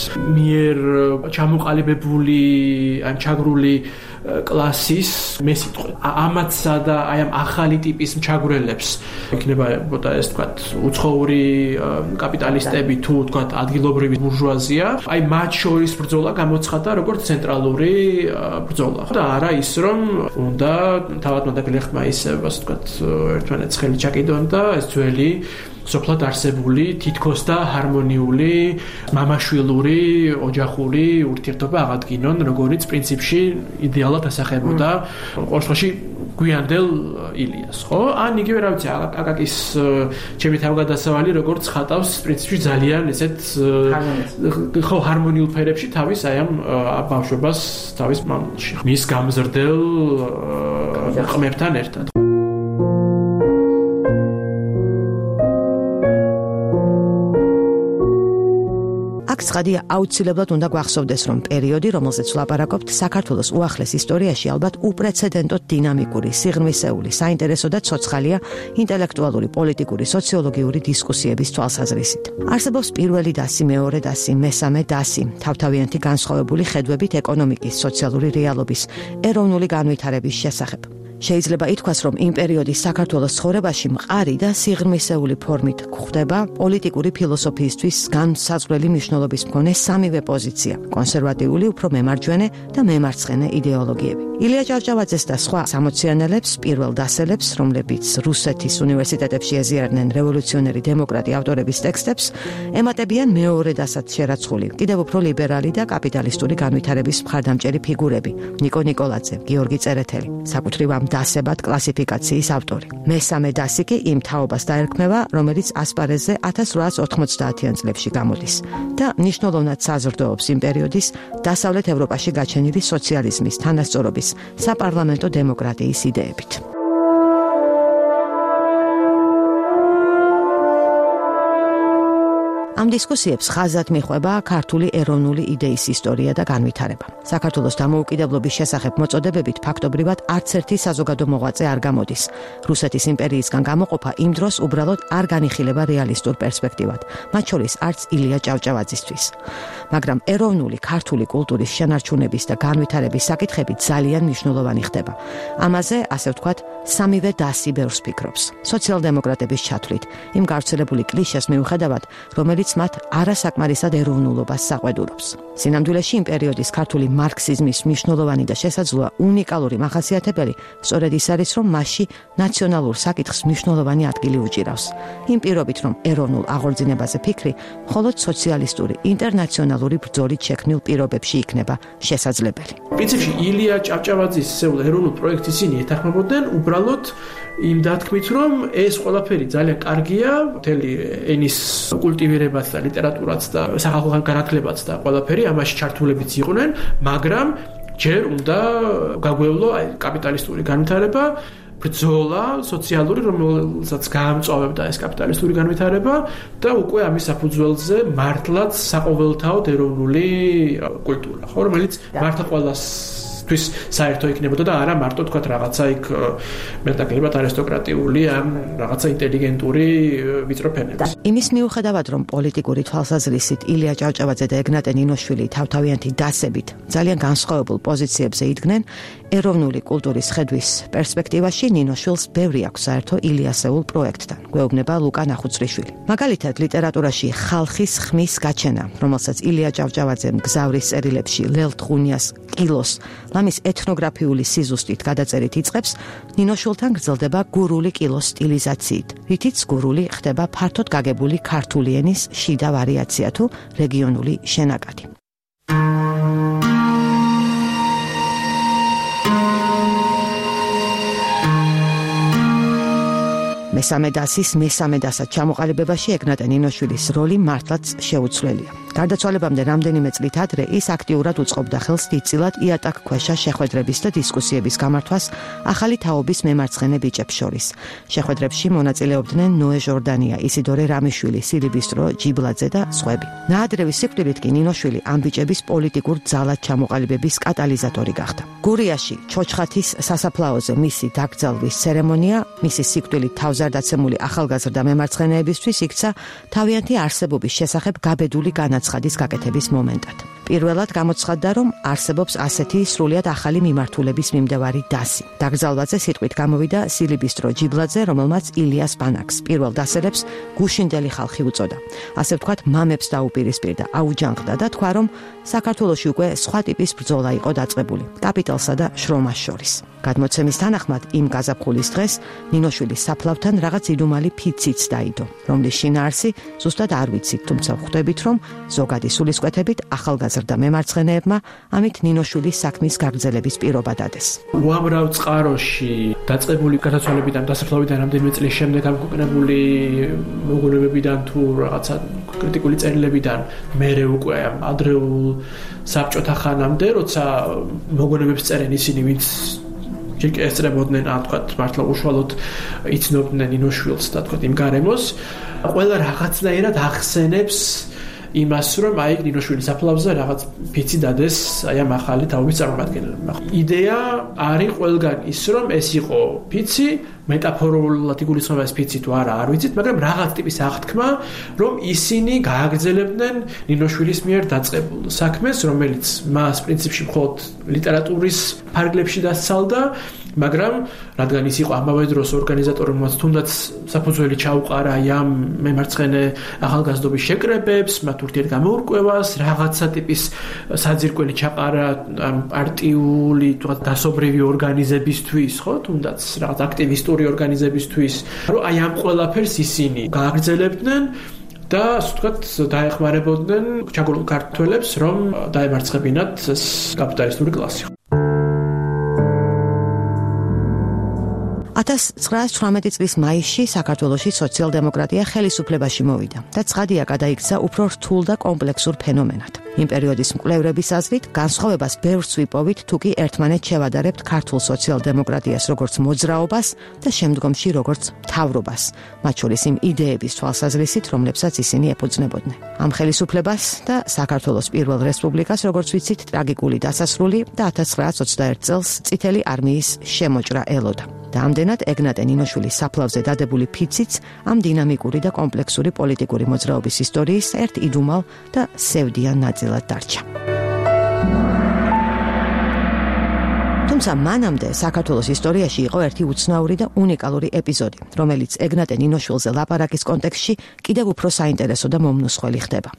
მიერ ჩამოყალიბებული ამ ჩაგრული კლასის მესიტყვე. ამათსა და აი ამ ახალი ტიპის ჩაგვრელებს იქნება და ეს თქვათ უცხოური კაპიტალისტები თუ თქვათ ადგილობრივი ბურჟუაზია, აი მათ შორის ბრძოლა გამოცხადა როგორც ცენტრალური ბრძოლა. და არა ის რომ უნდა თავადმა და გლეხმა ისე ასე თქვათ ერთმანეთს ხელი ჩაკიდონ და ეს ძველი სოფლად არსებული თითქოს და ჰარმონიული მამაშვილური ოჯახური ურთიერთობა აღადგინონ, როგორც პრინციპში იდეალად ასახებოდა ორსოში გვიანდელ ილიას, ხო? ან იგივე რა ვიცი, აკაკის ჩემი თავგადასავალი როგორც ხატავს პრინციპში ძალიან ესეთ ხო ჰარმონიულ ფერებში თავის აი ამ ბავშვობას თავის მამულში. მის გამზრდელ ყმებთან ერთად. აქ ფაქტ-ცხადია, აუცილებლად უნდა გვახსოვდეს, რომ პერიოდი, რომელზეც ვლაპარაკობთ, საქართველოს უახლეს ისტორიაში ალბათ უპრეცედენტოდ დინამიკური, სიღრმისეული, საინტერესო და ცოცხალია ინტელექტუალური, პოლიტიკური, სოციოლოგიური დისკუსიების თვალსაზრისით. არსებობს პირველი დასი, მეორე დასი, მესამე დასი, თავთავიანთი განსხვავებული ხედვებით ეკონომიკის, სოციალური რეალობის, ეროვნული განვითარების შესახებ. შეიძლება ითქვას, რომ იმ პერიოდის საქართველოს ცხოვრებაში მყარი და სიღრმისეული ფორმით გვხვდება პოლიტიკური ფილოსოფიისთვის განსაზღვრელი მნიშვნელობის მქონე სამივე პოზიცია: კონსერვატიული, უფრო მემარჯვენე და მემარცხენე იდეოლოგიები. ილია ჭავჭავაძეს და სხვა სამოციანელებს, პირველ დასელებს, რომლებიც რუსეთის უნივერსიტეტებში ეზიარდნენ რევოლუციონერი დემოკრატი ავტორების ტექსტებს, ემატებიან მეორე დასად შერაცხული, კიდევ უფრო ლიბერალი და კაპიტალისტური განვითარების მხარდამჭერი ფიგურები: ნიკო ნიკოლაძე, გიორგი წერეთელი, საკუთრივ ამ დასებად კლასიფიკაციის ავტორი. მესამე დასი კი იმ თაობას დაერქმევა, რომელიც ასპარეზზე ათას რვაას ოთხმოცდაათიან წლებში გამოდის და მნიშვნელოვნად საზრდოობს იმ პერიოდის დასავლეთ ევროპაში გაჩენილი სოციალიზმის, თანასწორობის, საპარლამენტო დემოკრატიის იდეებით. ამ დისკუსიებს ხაზად მიხვება ქართული ეროვნული იდეის ისტორია და განვითარება. საქართველოს დამოუკიდებლობის შესახებ მოწოდებებით ფაქტობრივად არც ერთი საზოგადო მოღვაწე არ გამოდის. რუსეთის იმპერიისგან გამოყოფა იმ დროს უბრალოდ არ განიხილება რეალისტურ პერსპექტივად, მათ შორის არც ილია ჭავჭავაძისთვის. მაგრამ ეროვნული ქართული კულტურის შენარჩუნების და განვითარების საკითხები ძალიან მნიშვნელოვანი ხდება. ამაზე, ასე ვთქვათ, სამივე დასი ბევრს ფიქრობს. სოციალ-დემოკრატების ჩათვლით, იმ გავრცელებული კლიშეს მიუხედავად, რომელიც მათ არასაკმარისად ეროვნულობას საყვედურობს. სინამდვილეში იმ პერიოდის ქართული მარქსიზმის მნიშვნელოვანი და შესაძლოა უნიკალური მახასიათებელი სწორედ ის არის, რომ მასში ნაციონალურ საკითხს მნიშვნელოვანი ადგილი უჭირავს. იმ პირობით, რომ ეროვნულ აღორძინებაზე ფიქრი მხოლოდ სოციალისტური, ინტერნაციონალური ბრძოლით შექმნილ პირობებში იქნება შესაძლებელი. პრინციპში ილია ჭავჭავაძის ისეული ეროვნულ პროექტს ისინი ეთანხმებოდნენ უბრალოდ იმ დათქმით, რომ ეს ყველაფერი ძალიან კარგია, მთელი ენის კულტივირებაც და ლიტერატურაც და სახალხო განათლებაც და ყველაფერი ამაში ჩართულებიც იყვნენ, მაგრამ ჯერ უნდა გაგვევლო აი კაპიტალისტური განვითარება, ბრძოლა სოციალური, რომელსაც გაამწვავებდა ეს კაპიტალისტური განვითარება და უკვე ამის საფუძველზე მართლაც საყოველთაოდ ეროვნული კულტურა, ხო, რომელიც მართლა ყველას თვის საერთო იქნებოდა და არა მარტო თქვა რაღაცა იქ მეტნაკლებად არისტოკრატიული ან რაღაცა ინტელიგენტური ვიწრო ფენები. იმის მიუხედავად, რომ პოლიტიკური თვალსაზრისით ილია ჭავჭავაძე და ეგნატე ნინოშვილი თავთავიანთი დასებით ძალიან განსხვავებულ პოზიციებზე იდგნენ, ეროვნული კულტურის ხედვის პერსპექტივაში ნინოშვილს ბევრი აქვს საერთო ილიასეულ პროექტთან, გვეუბნება ლუკა ნახუცრიშვილი. მაგალითად, ლიტერატურაში ხალხის ხმის გაჩენა, რომელსაც ილია ჭავჭავაძე მგზავრის წერილებში ლელთხუნიას კილოს ლამის ეთნოგრაფიული სიზუსტით გადაწერით იწყებს, ნინოშვილთან გრძელდება გურული კილოს სტილიზაციით, რითიც გურული ხდება ფართოდ გაგებული ქართული ენის შიდა ვარიაცია თუ რეგიონული შენაკადი. მესამე დასის მესამე დასად ჩამოყალიბებაში ეგნატე ნინოშვილის როლი მართლაც შეუცვლელია. გარდაცვალებამდე რამდენიმე წლით ადრე ის აქტიურად უწყობდა ხელს დიდწილად იატაკქვეშა შეხვედრების და დისკუსიების გამართვას ახალი თაობის მემარცხენე ბიჭებს შორის. შეხვედრებში მონაწილეობდნენ ნოე ჟორდანია, ისიდორე რამიშვილი, სილიბისტრო ჯიბლაძე და სხვები. ნაადრევი სიკვდილით კი ნინოშვილი ამ ბიჭების პოლიტიკურ ძალად ჩამოყალიბების კატალიზატორი გახდა. გურიაში, ჩოჩხათის სასაფლაოზე მისი დაკრძალვის ცერემონია, მისი სიკვდილით თავზარდაცემული ახალგაზრდა მემარცხენეებისთვის იქცა თავიანთი არსებობის შესახებ გაბედული განაცხადის გაკეთების მომენტად. პირველად გამოცხადდა, რომ არსებობს ასეთი სრულიად ახალი მიმართულების მიმდევარი დასი. დაკრძალვაზე სიტყვით გამოვიდა სილიბისტრო ჯიბლაძე, რომელმაც ილიას ბანაკს, პირველ დასელებს გუშინდელი ხალხი უწოდა. ასე ვთქვათ, მამებს დაუპირისპირდა, აუჯანყდა და თქვა, რომ საქართველოში უკვე სხვა ტიპის ბრძოლა იყო დაწყებული, კაპიტალსა და შრომას შორის. გადმოცემის თანახმად, იმ გაზაფხულის დღეს ნინოშვილის საფლავთან რაღაც იდუმალი ფიციც დაიდო, რომლის შინაარსი ზუსტად არ ვიცით, თუმცა ვხვდებით, რომ ზოგადი სულისკვეთებით ახალგაზრდა მემარცხენეებმა ამით ნინოშვილის საქმის გაგრძელების პირობა დადეს. უამრავ წყაროში დაწყებული გადაცვალებიდან, დასაფლავიდან რამდენიმე წლის შემდეგ ამოგვიგნებული მოგონებებიდან თუ რაღაცა კრიტიკული წერილებიდან მერე უკვე ადრეულ საბჭოთა ხანამდე, როცა მოგონებებს წერენ ისინი, ვინც ესწრებოდნენ, ან თქვათ, მართლა უშუალოდ იცნობდნენ ნინოშვილს და თქვათ იმ გარემოს, ყველა რაღაცნაირად ახსენებს იმას, რომ აი ნინოშვილის საფლავზე რაღაც ფიცი დადეს აი ამ ახალი თაობის წარმომადგენელმა. იდეა არის ყველგან ის, რომ ეს იყო ფიცი, მეტაფორულად იგულისხმება ეს ფიცი თუ არა, არ ვიცით, მაგრამ რაღაც ტიპის აღთქმა, რომ ისინი გააგრძელებდნენ ნინოშვილის მიერ დაწყებულ საქმეს, რომელიც მას პრინციპში მხოლოდ ლიტერატურის ფარგლებში დასცალდა, მაგრამ რადგან ის იყო ამავე დროს ორგანიზატორი, რომელიც თუნდაც საფუძველი ჩაუყარა ამ მემარცხენე ახალგაზრდობის შეკრებებს, მათ ურთიერთ გამოურკვევას, რაღაცა ტიპის საძირკველი ჩაყარა პარტიული დასობრივი ორგანიზებისთვის, ხო, თუნდაც რაღაც აქტივისტური ორგანიზებისთვის, რომ აი ამ ყველაფერს ისინი გააგრძელებდნენ და ასე ვთქვათ, დაეხმარებოდნენ ჩაგორულ ქართველებს, რომ დაემარცხებინათ ეს კაპიტალისტური კლასი. ათას ცხრაას ცხრამეტი წლის მაისში საქართველოში სოციალ-დემოკრატია ხელისუფლებაში მოვიდა და ცხადია გადაიქცა უფრო რთულ და კომპლექსურ ფენომენად. იმ პერიოდის მკვლევრების აზრით, განსხვავებას ბევრს ვიპოვით, თუ კი ერთმანეთს შევადარებთ ქართულ სოციალ-დემოკრატიას როგორც მოძრაობას და შემდგომში როგორც მთავრობას, მათ შორის იმ იდეების თვალსაზრისით, რომლებსაც ისინი ეფუძნებოდნენ. ამ ხელისუფლებას და საქართველოს პირველ რესპუბლიკას, როგორც ვიცით, ტრაგიკული დასასრული და ათას ცხრაას ოცდაერთ წელს წითელი არმიის შემოჭრა ელოდა. და ამდენად ეგნატე ნინოშვილის საფლავზე დადებული ფიციც ამ დინამიკური და კომპლექსური პოლიტიკური მოძრაობის ისტორიის ერთ იდუმალ და სევდიან ნაწილად დარჩა. თუმცა მანამდე საქართველოს ისტორიაში იყო ერთი უცნაური და უნიკალური ეპიზოდი, რომელიც ეგნატე ნინოშვილზე ლაპარაკის კონტექსტში კიდევ უფრო საინტერესო და მომნუსხველი ხდება.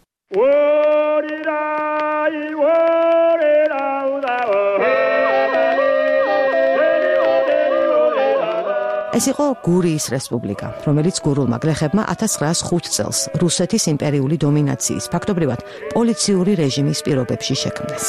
ეს იყო გურიის რესპუბლიკა, რომელიც გურულმა გლეხებმა ათას ცხრაას ხუთ წელს რუსეთის იმპერიული დომინაციის, ფაქტობრივად პოლიციური რეჟიმის პირობებში შექმნეს.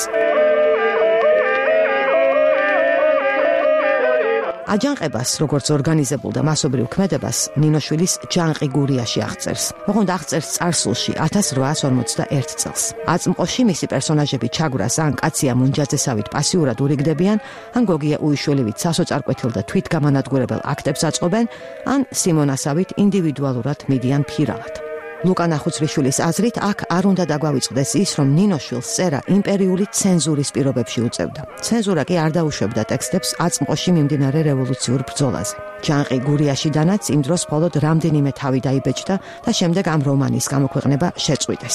აჯანყებას, როგორც ორგანიზებულ და მასობრივ ქმედებას, ნინოშვილის ჯანყი გურიაში აღწერს. ოღონდ აღწერს წარსულში ათას რვაას ორმოცდაერთ წელს. აწმყოში მისი პერსონაჟები ჩაგვრას ან კაცია მუნჯაძესავით პასიურად ურიგდებიან, ან გოგია უიშველივით სასოწარკვეთილ და თვითგამანადგურებელ აქტებს აწყობენ, ან სიმონასავით ინდივიდუალურად მიდიან ფირალად. ლუკა ნახუცრიშვილის აზრით, აქ არ უნდა დაგვავიწყდეს ის, რომ ნინოშვილს წერა იმპერიული ცენზურის პირობებში უწევდა. ცენზურა კი არ დაუშვებდა ტექსტებს აწმყოში მიმდინარე რევოლუციურ ბრძოლაზე. ჯანყი გურიაში დანაც იმ დროს მხოლოდ რამდენიმე თავი დაიბეჭდა და შემდეგ ამ რომანის გამოქვეყნება შეწყვიტეს.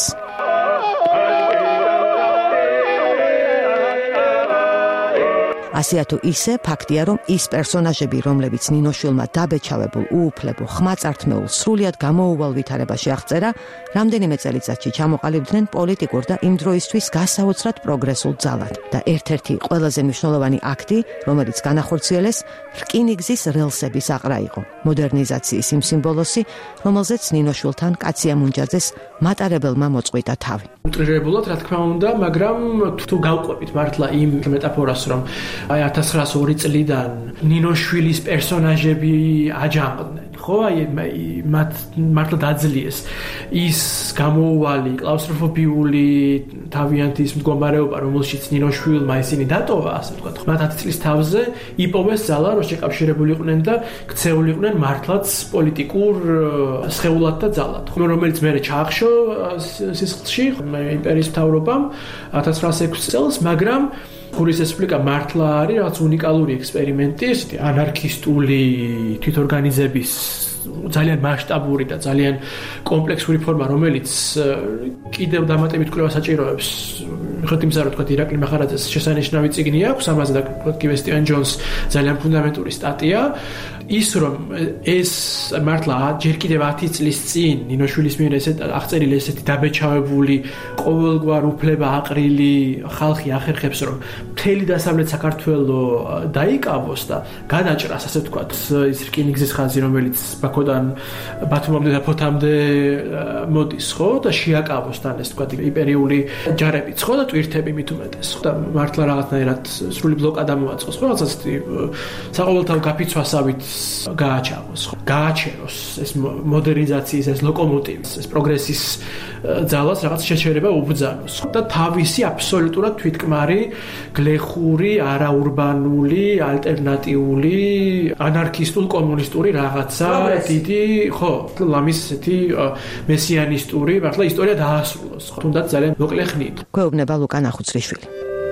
ასე თუ ისე, ფაქტია, რომ ის პერსონაჟები, რომლებიც ნინოშვილმა დაბეჭავებულ, უუფლებო, ხმაწართმეულ, სრულიად გამოუვალ ვითარებაში აღწერა, რამდენიმე წელიწადში ჩამოყალიბდნენ პოლიტიკურ და იმ დროისთვის გასაოცრად პროგრესულ ძალად. და ერთ-ერთი ყველაზე მნიშვნელოვანი აქტი, რომელიც განახორციელეს, რკინიგზის რელსების აყრა იყო. მოდერნიზაციის იმ სიმბოლოსი, რომელზეც ნინოშვილთან კაცია მუნჯაძეს მატარებელმა მოწყვიტა თავი. უტრირებულად, რა თქმა უნდა, მაგრამ თუ გავყვებით მართლა იმ მეტაფორას, რომ აი ათას ცხრაას ორი წლიდან ნინოშვილის პერსონაჟები აჯანყდნენ, ხო? აი მათ მართლა დაძლიეს ის გამოუვალი კლაუსტროფობიული თავიანთი ის მდგომარეობა, რომელშიც ნინოშვილმა ისინი დატოვა, ასე ვთქვათ, მათ ათი წლის თავზე იპოვეს ძალა, რომ შეკავშირებული იყვნენ და ქცეულიყვნენ მართლაც პოლიტიკურ სხეულად და ძალად, რომელიც მერე ჩაახშო სისხლში იმპერიის მთავრობამ ათას ცხრაას ექვსი წელს, მაგრამ გურიის რესპუბლიკა მართლა არის რაღაც უნიკალური ექსპერიმენტი, ესეთი ანარქისტული თვითორგანიზების ძალიან მასშტაბური და ძალიან კომპლექსური ფორმა, რომელიც კიდევ დამატებით კვლევას საჭიროებს. მიხოთ იმისა, რომ თქვათ ირაკლი მახარაძეს შესანიშნავი წიგნი აქვს, ამაზე და თქვათ კივე სტივენ ჯონს ძალიან ფუნდამენტური სტატია. ის რომ ეს მართლა ჯერ კიდევ ათი წლის წინ ნინოშვილის მიერ ესეთ აღწერილი ესეთი დაბეჭავებული ყოველგვარ უფლება აყრილი ხალხი ახერხებს, რომ მთელი დასავლეთ საქართველო დაიკავოს და გადაჭრას, ასე ვთქვათ, ის რკინიგზის ხაზი, რომელიც ბაქოდან ბათუმამდე და ფოთამდე მოდის, ხო, და შეაკავოს თან ეს ვთქვათ იმპერიული ჯარებიც, ხო, და ტვირთები მით უმეტეს, ხო, და მართლა რაღაცნაირად სრული ბლოკადა მოაწყოს, ხო, რაღაც ასეთი საყოველთაო გაფიცვასავით გააჩაღოს, გააჩეროს ეს მოდერნიზაციის ეს ლოკომოტივის, ეს პროგრესის ძალას რაღაც შეჩერება უბრძანოს და თავისი აბსოლუტურად თვითკმარი, გლეხური, არაურბანული, ალტერნატიული, ანარქისტულ კომუნისტური რაღაცა დიდი, ხო, ლამის ესეთი მესიანისტური, მართლა ისტორია დაასრულოს, თუნდაც ძალიან მოკლე ხნით. გვეუბნება ლუკა ნახუცრიშვილი.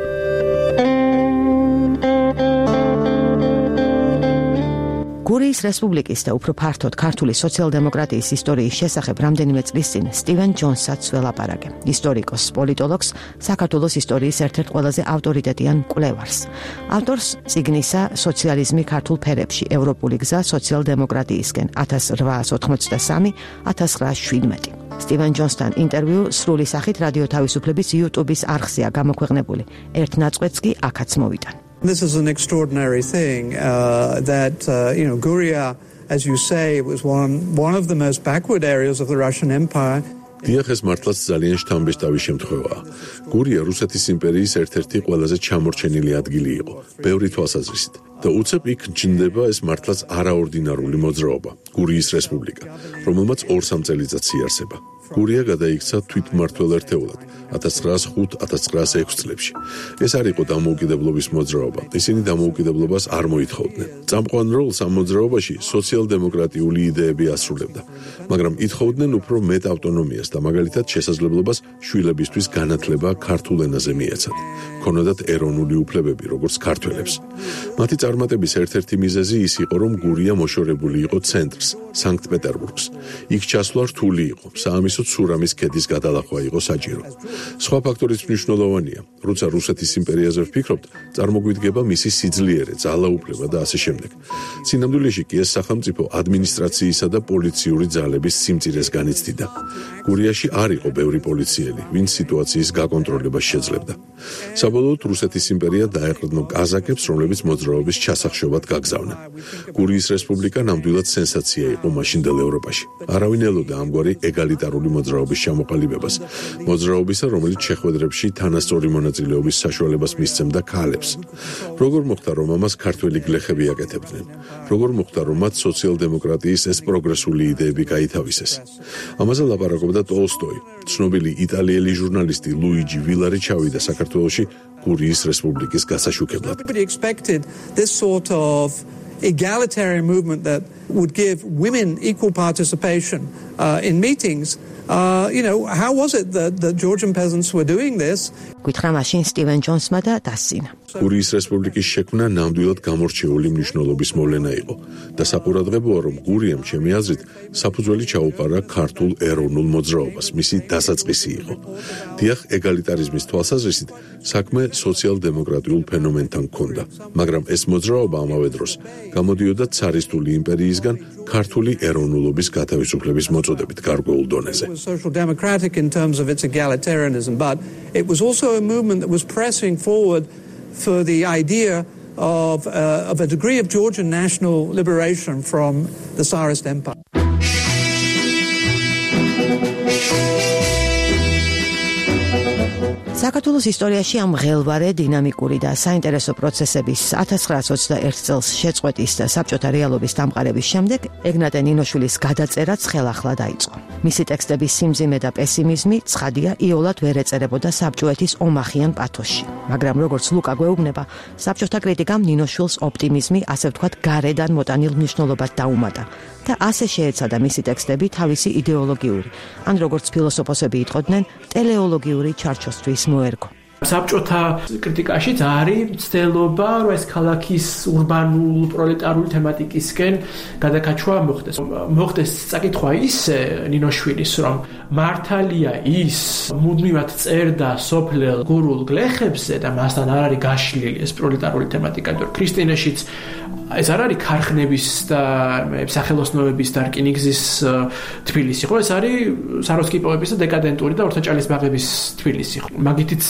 გურიის რესპუბლიკის და უფრო ფართოდ ქართული სოციალ-დემოკრატიის ისტორიის შესახებ რამდენიმე წლის წინ სტივენ ჯონსაც ველაპარაკე. ისტორიკოს, პოლიტოლოგს, საქართველოს ისტორიის ერთ-ერთ ყველაზე ავტორიტეტიან მკვლევარს. ავტორს წიგნისა სოციალიზმი ქართულ ფერებში, ევროპული გზა სოციალ-დემოკრატიისკენ ათას რვაას ოცდამოცდასამი - ათას რვაას შვიდმეტი. სტივენ ჯონსთან ინტერვიუ სრული სახით რადიო თავისუფლების YouTube-ის არხზეა გამოქვეყნებული. ერთ ნაწყვეტს კი აქაც მოვიტან. This is an extraordinary thing uh, that, uh, you know, Guria, as you say, was one, one of the most backward areas of the Russian Empire. დიახ, ეს მართლაც ძალიან შთამბეჭდავი შემთხვევაა. გურია რუსეთის იმპერიის ერთ-ერთი ყველაზე ჩამორჩენილი ადგილი იყო, ბევრი თვალსაზრისით. და უცებ იქ ჩნდება ეს მართლაც არაორდინარული მოძრაობა, გურიის რესპუბლიკა, რომელმაც ორ სამწელიწადს იარსება. გურია გადაიქცა თვითმმართველ ერთეულად ათას ცხრაას ხუთ - ათას ცხრაას ექვს წლებში. ეს არ იყო დამოუკიდებლობის მოძრაობა. ისინი დამოუკიდებლობას არ მოითხოვდნენ. წამყვან როლს ამ მოძრაობაში სოციალ-დემოკრატიული იდეები ასრულებდა, მაგრამ ითხოვდნენ უფრო მეტ ავტონომიას და მაგალითად შესაძლებლობას შვილებისთვის განათლება ქართულ ენაზე მიეცათ. ქონოდათ ეროვნული უფლებები, როგორც ქართველებს. მათი წარმატების ერთ-ერთი მიზეზი ის იყო, რომ გურია მოშორებული იყო ცენტრს, სანქტ-პეტერბურგს. იქ ჩასვლა რთული იყო, საამისოდ სურამის ქედის გადალახვა იყო საჭირო. სხვა ფაქტორიც მნიშვნელოვანია, როცა რუსეთის იმპერიაზე ვფიქრობთ, წარმოგვიდგება მისი სიძლიერე, ძალაუფლება და ასე შემდეგ. სინამდვილეში კი ეს სახელმწიფო ადმინისტრაციისა და პოლიციური ძალების სიმწირეს განიცდიდა. გურიაში არ იყო ბევრი პოლიციელი, ვინც სიტუაციის გაკონტროლებას შეძლებდა. საბოლოოდ რუსეთის იმპერია დაეყრდნო კაზაკებს, რომლებიც მოძრაობის ჩასახშობად გაგზავნენ. გურიის რესპუბლიკა ნამდვილად სენსაცია იყო მაშინდელ ევროპაში. არავინ ელოდა ამგვარი ეგალიტარული მოძრაობის ჩამოყალიბებას, მოძრაობისა, რომელიც შეხვედრებში თანასწორი მონაწილეობის საშუალებას მისცემდა ქალებს. როგორ მოხდა, რომ ამას ქართველი გლეხები აკეთებდნენ? როგორ მოხდა, რომ მათ სოციალ-დემოკრატიის ეს პროგრესული იდეები გაითავისეს? ამაზე ლაპარაკობდა ტოლსტოი. ცნობილი იტალიელი ჟურნალისტი ლუიჯი ვილარი ჩავიდა საქართველოში გურიის რესპუბლიკის გასაშუქებლად. Everybody expected this sort of egalitarian movement that would give women equal participation uh, in meetings. Uh, you know, how was it that the Georgian peasants were doing this? გითხრა მაშინ სტივენ ჯონსმა და დასცინა. გურიის რესპუბლიკის შექმნა ნამდვილად გამორჩეული მნიშვნელობის მოვლენა იყო და საყურადღებოა, რომ გურიამ, ჩემი აზრით, საფუძველი ჩაუყარა ქართულ ეროვნულ მოძრაობას, მისი დასაწყისი იყო. დიახ, ეგალიტარიზმის თვალსაზრისით საქმე სოციალ-დემოკრატიულ ფენომენთან ჰქონდა, მაგრამ ეს მოძრაობა ამავე დროს გამოდიოდა ცარისტული იმპერიისგან ქართული ეროვნულობის გათავისუფლების მოწოდებით გარკვეულ დონეზე. It was social democratic in terms of its egalitarianism, but it was also a movement that was pressing forward for the idea of, uh, of a degree of Georgian national liberation from the Tsarist Empire. საქართველოს ისტორიაში ამ ღელვარე, დინამიკური და საინტერესო პროცესების ათას ცხრაას ოცდაერთ წელს შეწყვეტის და საბჭოთა რეალობის დამყარების შემდეგ ეგნატე ნინოშვილის გადაწერაც ხელახლა დაიწყო. მისი ტექსტების სიმძიმე და პესიმიზმი ცხადია იოლად ვერ ეწერებოდა საბჭოეთის ომახიან პათოსში. მაგრამ როგორც ლუკა გვეუბნება, საბჭოთა კრიტიკამ ნინოშვილს ოპტიმიზმი, ასე ვთქვათ, გარედან მოტანილ მნიშვნელობას დაუმატა და ასე შეეცადა მისი ტექსტები თავისი იდეოლოგიური, ან როგორც ფილოსოფოსები იტყოდნენ, ტელეოლოგიური ჩარჩოსთვის მოერგო. საბჭოთა კრიტიკაშიც არის მცდელობა, რომ ეს ქალაქის ურბანულ პროლეტარული თემატიკისკენ გადაკაჩვა მოხდეს. მოხდეს წაკითხვა ისე ნინოშვილის, რომ მართალია ის მუდმივად წერდა სოფლელ გურულ გლეხებზე და მასთან არ არის გაშლილი ეს პროლეტარული თემატიკა, და ქრისტინაშიც ეს არ არის ქარხნების და სახელოსნოების და რკინიგზის თბილისი, ხო, ეს არის საროსკიპოვების და დეკადენტური და ორთაჭალის ბაღების თბილისი. მაგითიც ასე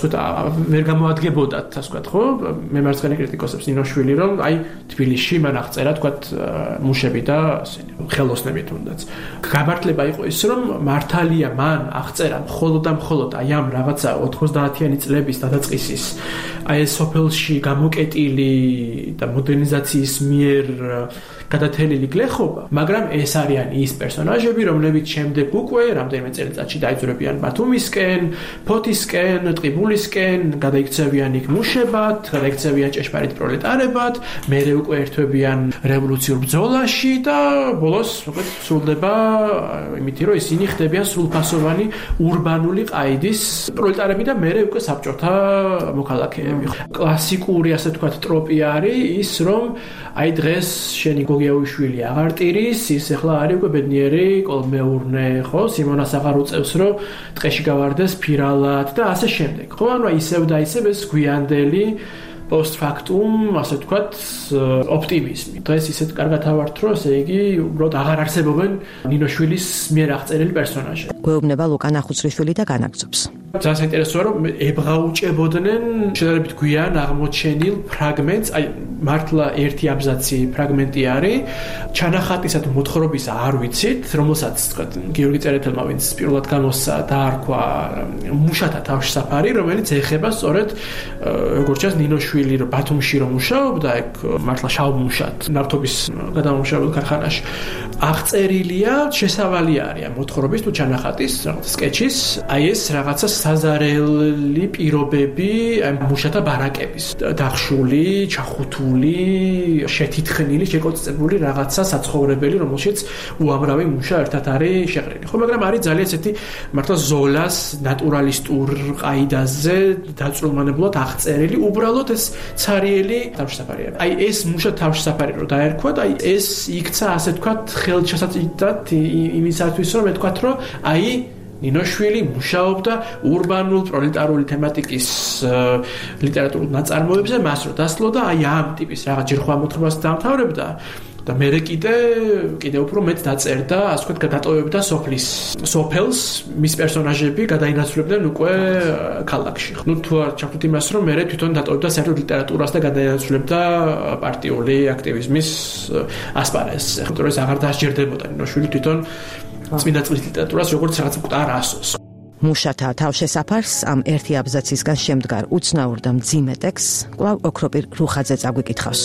ვთქვათ, ვერ გამოადგებოდათ, ასე ვთქვათ, ხო? მემარცხენე კრიტიკოსებს ნინოშვილი, რომ აი თბილისში მან აღწერა, ვთქვათ, მუშები და ასენი ხელოსნები თუნდაც. გამართლება იყო ის, რომ მართალია მან აღწერა მხოლოდ და მხოლოდ აი ამ რაღაცა ოთხმოცდაათიანი წლების დასაწყისის აი ეს სოფელში გამოკეტილი და მოდერნიზაციის მიერ გადათელილი გლეხობა, მაგრამ ეს არიან ის პერსონაჟები, რომლებიც შემდეგ უკვე რამდენიმე წელიწადში დაიძვრებიან ბათუმისკენ, ფოთისკენ, ტყიბულისკენ, გადაიქცევიან იქ მუშებად, გადაიქცევიან ჭეშმარიტ პროლეტარებად, მერე უკვე ერთვებიან რევოლუციურ ბრძოლაში და ბოლოს უკვე სრულდება იმითი, რომ ისინი ხდებიან სრულფასოვანი ურბანული ყაიდის პროლეტარები და მერე უკვე საბჭოთა მოქალაქეები. კლასიკური, ასე ვთქვათ, ტროპი არის ის, რომ აი დღეს შენი გოგიაუშვილი აღარ ტირის, ის ახლა არის უკვე ბედნიერი კოლმეურნე, ხო? სიმონას აღარ უწევს, რომ ტყეში გავარდეს ფირალად და ასე შემდეგ. ხო, ანუ ისევ და ისევ ეს გვიანდელი post-factum, ასე ვთქვათ, ოპტიმიზმი. დღეს ისეთ კარგად ავართ, რომ ესე იგი უბრალოდ აღარ არსებობენ ნინოშვილის მიერ აღწერილი პერსონაჟები. გვეუბნება ლუკა ნახუცრიშვილი და განაგრძობს. ძალიან საინტერესოა, რომ ებრაუჭებოდნენ შედარებით გვიან აღმოჩენილ ფრაგმენტს, აი მართლა ერთი აბზაცი ფრაგმენტი არის, ჩანახატისა თუ მოთხრობის არ ვიცით, რომელსაც თქვა გიორგი წერეთელმა, ვინც პირველად გამოსცა და არქვა მუშათა თავშესაფარი, რომელიც ეხება სწორედ როგორც ჩანს ნინოშვილი რომ ბათუმში რომ მუშაობდა, ეგ მართლა შავ მუშად ნავთობის გადამამუშავებელ ქარხანაში. აღწერილია, შესავალი არის მოთხრობის თუ ჩანახატის რაღაც სკეჩის, აი ეს რაღაცა საზარელი პირობები მუშათა ბარაკების დახშული, ჩახუთული, შეთითხნილი, შეკოწებული რაღაცა საცხოვრებელი, რომელშიც უამრავი მუშა ერთად არის შეყრილი. ხო, მაგრამ არის ძალიან ესეთი მართლა ზოლას ნატურალისტურ ყაიდაზე დაწვრილმანებულად აღწერილი, უბრალოდ ეს ცარიელი თავშესაფარია. აი ეს მუშა თავშესაფარი რო დაერქვათ, აი ეს იქცა ასე ვთქვათ ხელჩასაწიდად იმისათვის, რომ ეთქვათ, რომ აი ნინოშვილი მუშაობდა ურბანულ პროლეტარული თემატიკის ლიტერატურულ ნაწარმოებზე, მას რო დასლო და აი ამ ტიპის რაღაც ჯერხვა მოთხრობას დაამთავრებდა და მერე კიდე კიდე უფრო მეტ დაწერდა, ასე ვთქვათ, გადატოვებდა სოფლის სოფელს, მის პერსონაჟები გადაინაცვლებდნენ უკვე ქალაქში. ნუ თუ არ ჩავთვლით იმას, რომ მერე თვითონ დატოვებდა საერთოდ ლიტერატურას და გადაინაცვლებდა პარტიული აქტივიზმის ასპარეზს. ხო, ეს აღარ დასჯერდებოდა ნინოშვილი თვითონ წმინდა წყლის ლიტერატურას როგორც რაღაც მკვდარ ასოს. მუშათა თავშესაფარს ამ ერთი აბზაცისგან შემდგარ უცნაურ და მძიმე ტექსტს კვლავ ოქროპირ რუხაძე წაგვიკითხავს.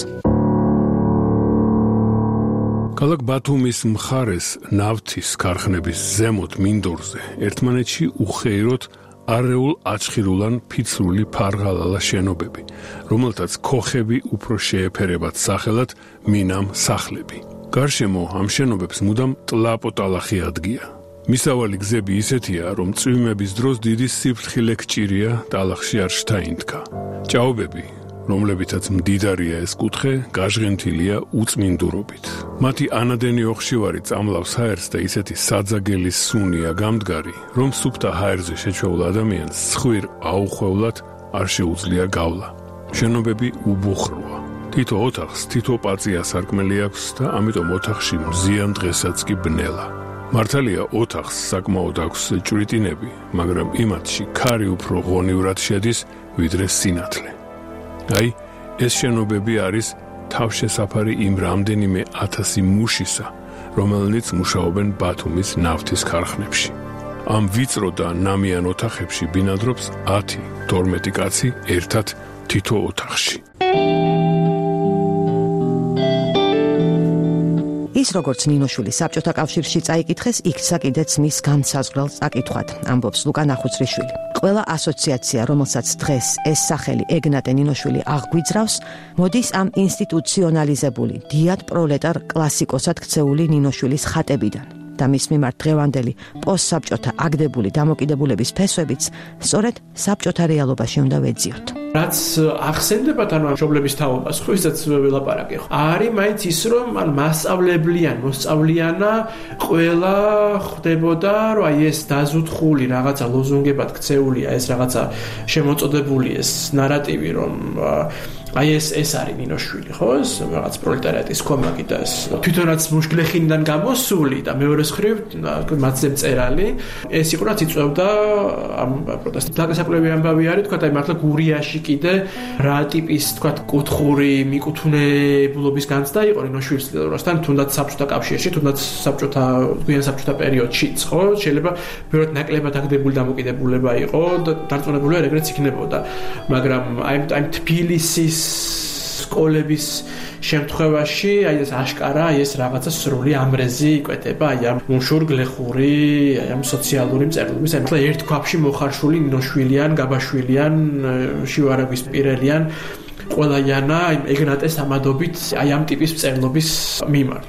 ქალაქ ბათუმის მხარეს ნავთის ქარხნების ზემოთ მინდორზე ერთმანეთში უხეიროდ არეულ აჩხირულან ფიცრული ფარღალალა შენობები, რომელთაც ქოხები უფრო შეეფერებათ სახელად მინამ სახლები. გარშემო ამ შენობებს მუდამ ტლაპოტალახი ადგია. მისავალი გზები ისეთია, რომ წვიმების დროს დიდი სიფრთხილე გჭირია ტალახში არ შთაინთქა. ჭაობები, რომლებითაც მდიდარია ეს კუთხე, გაჟღენთილია უწმინდურობით. მათი ანადენი ოხშივარი წამლავს ჰაერს და ისეთი საძაგელი სუნია გამდგარი, რომ სუფთა ჰაერზე შეჩვეულ ადამიანს ცხვირ აუხვევლად არ შეუძლია გავლა. შენობები უბუხროა. თითო ოთახს თითო პაწია სარკმელი აქვს და ამიტომ ოთახში მზიან დღესაც კი ბნელა. მართალია ოთახს საკმაოდ აქვს ჭვრიტინები, მაგრამ იმათში ქარი უფრო ღონივრად შედის, ვიდრე სინათლე. აი, ეს შენობები არის თავშესაფარი იმ რამდენიმე ათასი მუშისა, რომელნიც მუშაობენ ბათუმის ნავთის ქარხნებში. ამ ვიწრო და ნამიან ოთახებში ბინადრობს ათი თორმეტი კაცი ერთად თითო ოთახში. ის როგორც ნინოშვილი საბჭოთა კავშირში წაიკითხეს, იქცა კიდეც მის განსაზღვრელ წაკითხვად, ამბობს ლუკა ნახუცრიშვილი. ყველა ასოციაცია, რომელსაც დღეს ეს სახელი ეგნატე ნინოშვილი აღგვიძრავს, მოდის ამ ინსტიტუციონალიზებული, დიად პროლეტარ კლასიკოსად ქცეული ნინოშვილის ხატებიდან. და მის მიმართ დღევანდელი პოსტსაბჭოთა აგდებული დამოკიდებულების ფესვებიც სწორედ საბჭოთა რეალობაში უნდა ვეძიოთ. რაც ახსენდებათ ანუ მშობლების თაობას, ხო ისაც ველაპარაკე. არის მაინც ის, რომ ან მასწავლებლიან, მოსწავლიანა ყველა ხდებოდა, რომ აი ეს დაზუთხული რაღაცა ლოზუნგებად ქცეულია, ეს რაღაცა შემოწოდებული ეს ნარატივი, რომ აი ეს ეს არის ნინოშვილი, ხო? ეს რაღაც პროლეტარიატის კომაკი და ეს თვითონაც მუშგლეხინიდან გამოსული და მეორე მხრივ მათზე მწერალი. ეს იყო რაც იწვევდა ამ პროტესტს. დაგასაკვლევი ამბავი არის, თქვა, აი მართლა გურიაში კიდე რა ტიპის, თქვა, კუთხური მიკუთვნებულობის განცდა იყო ნინოშვილის ლიტერატურასთან, თუნდაც საბჭოთა კავშირში, თუნდაც საბჭოთა გვიან საბჭოთა პერიოდშიც, ხო? შეიძლება ბევრად ნაკლებად აგდებული დამოკიდებულება იყო და დარწმუნებული ვარ, ეგრეც იქნებოდა. მაგრამ აი აი თბილისის სკოლების შემთხვევაში აი ეს აშკარა აი ეს რაღაცა სრული ამრეზი იკვეთება აი ამ მუშურგლეხური აი ამ სოციალური მწერლობის აი მართლა ერთ ქვაბში მოხარშული ნინოშვილიან, გაბაშვილიან, შივარაგვის პირელიან ყველაიანა აი ეგნატეს ამადობით აი ამ ტიპის მწერლობის მიმართ.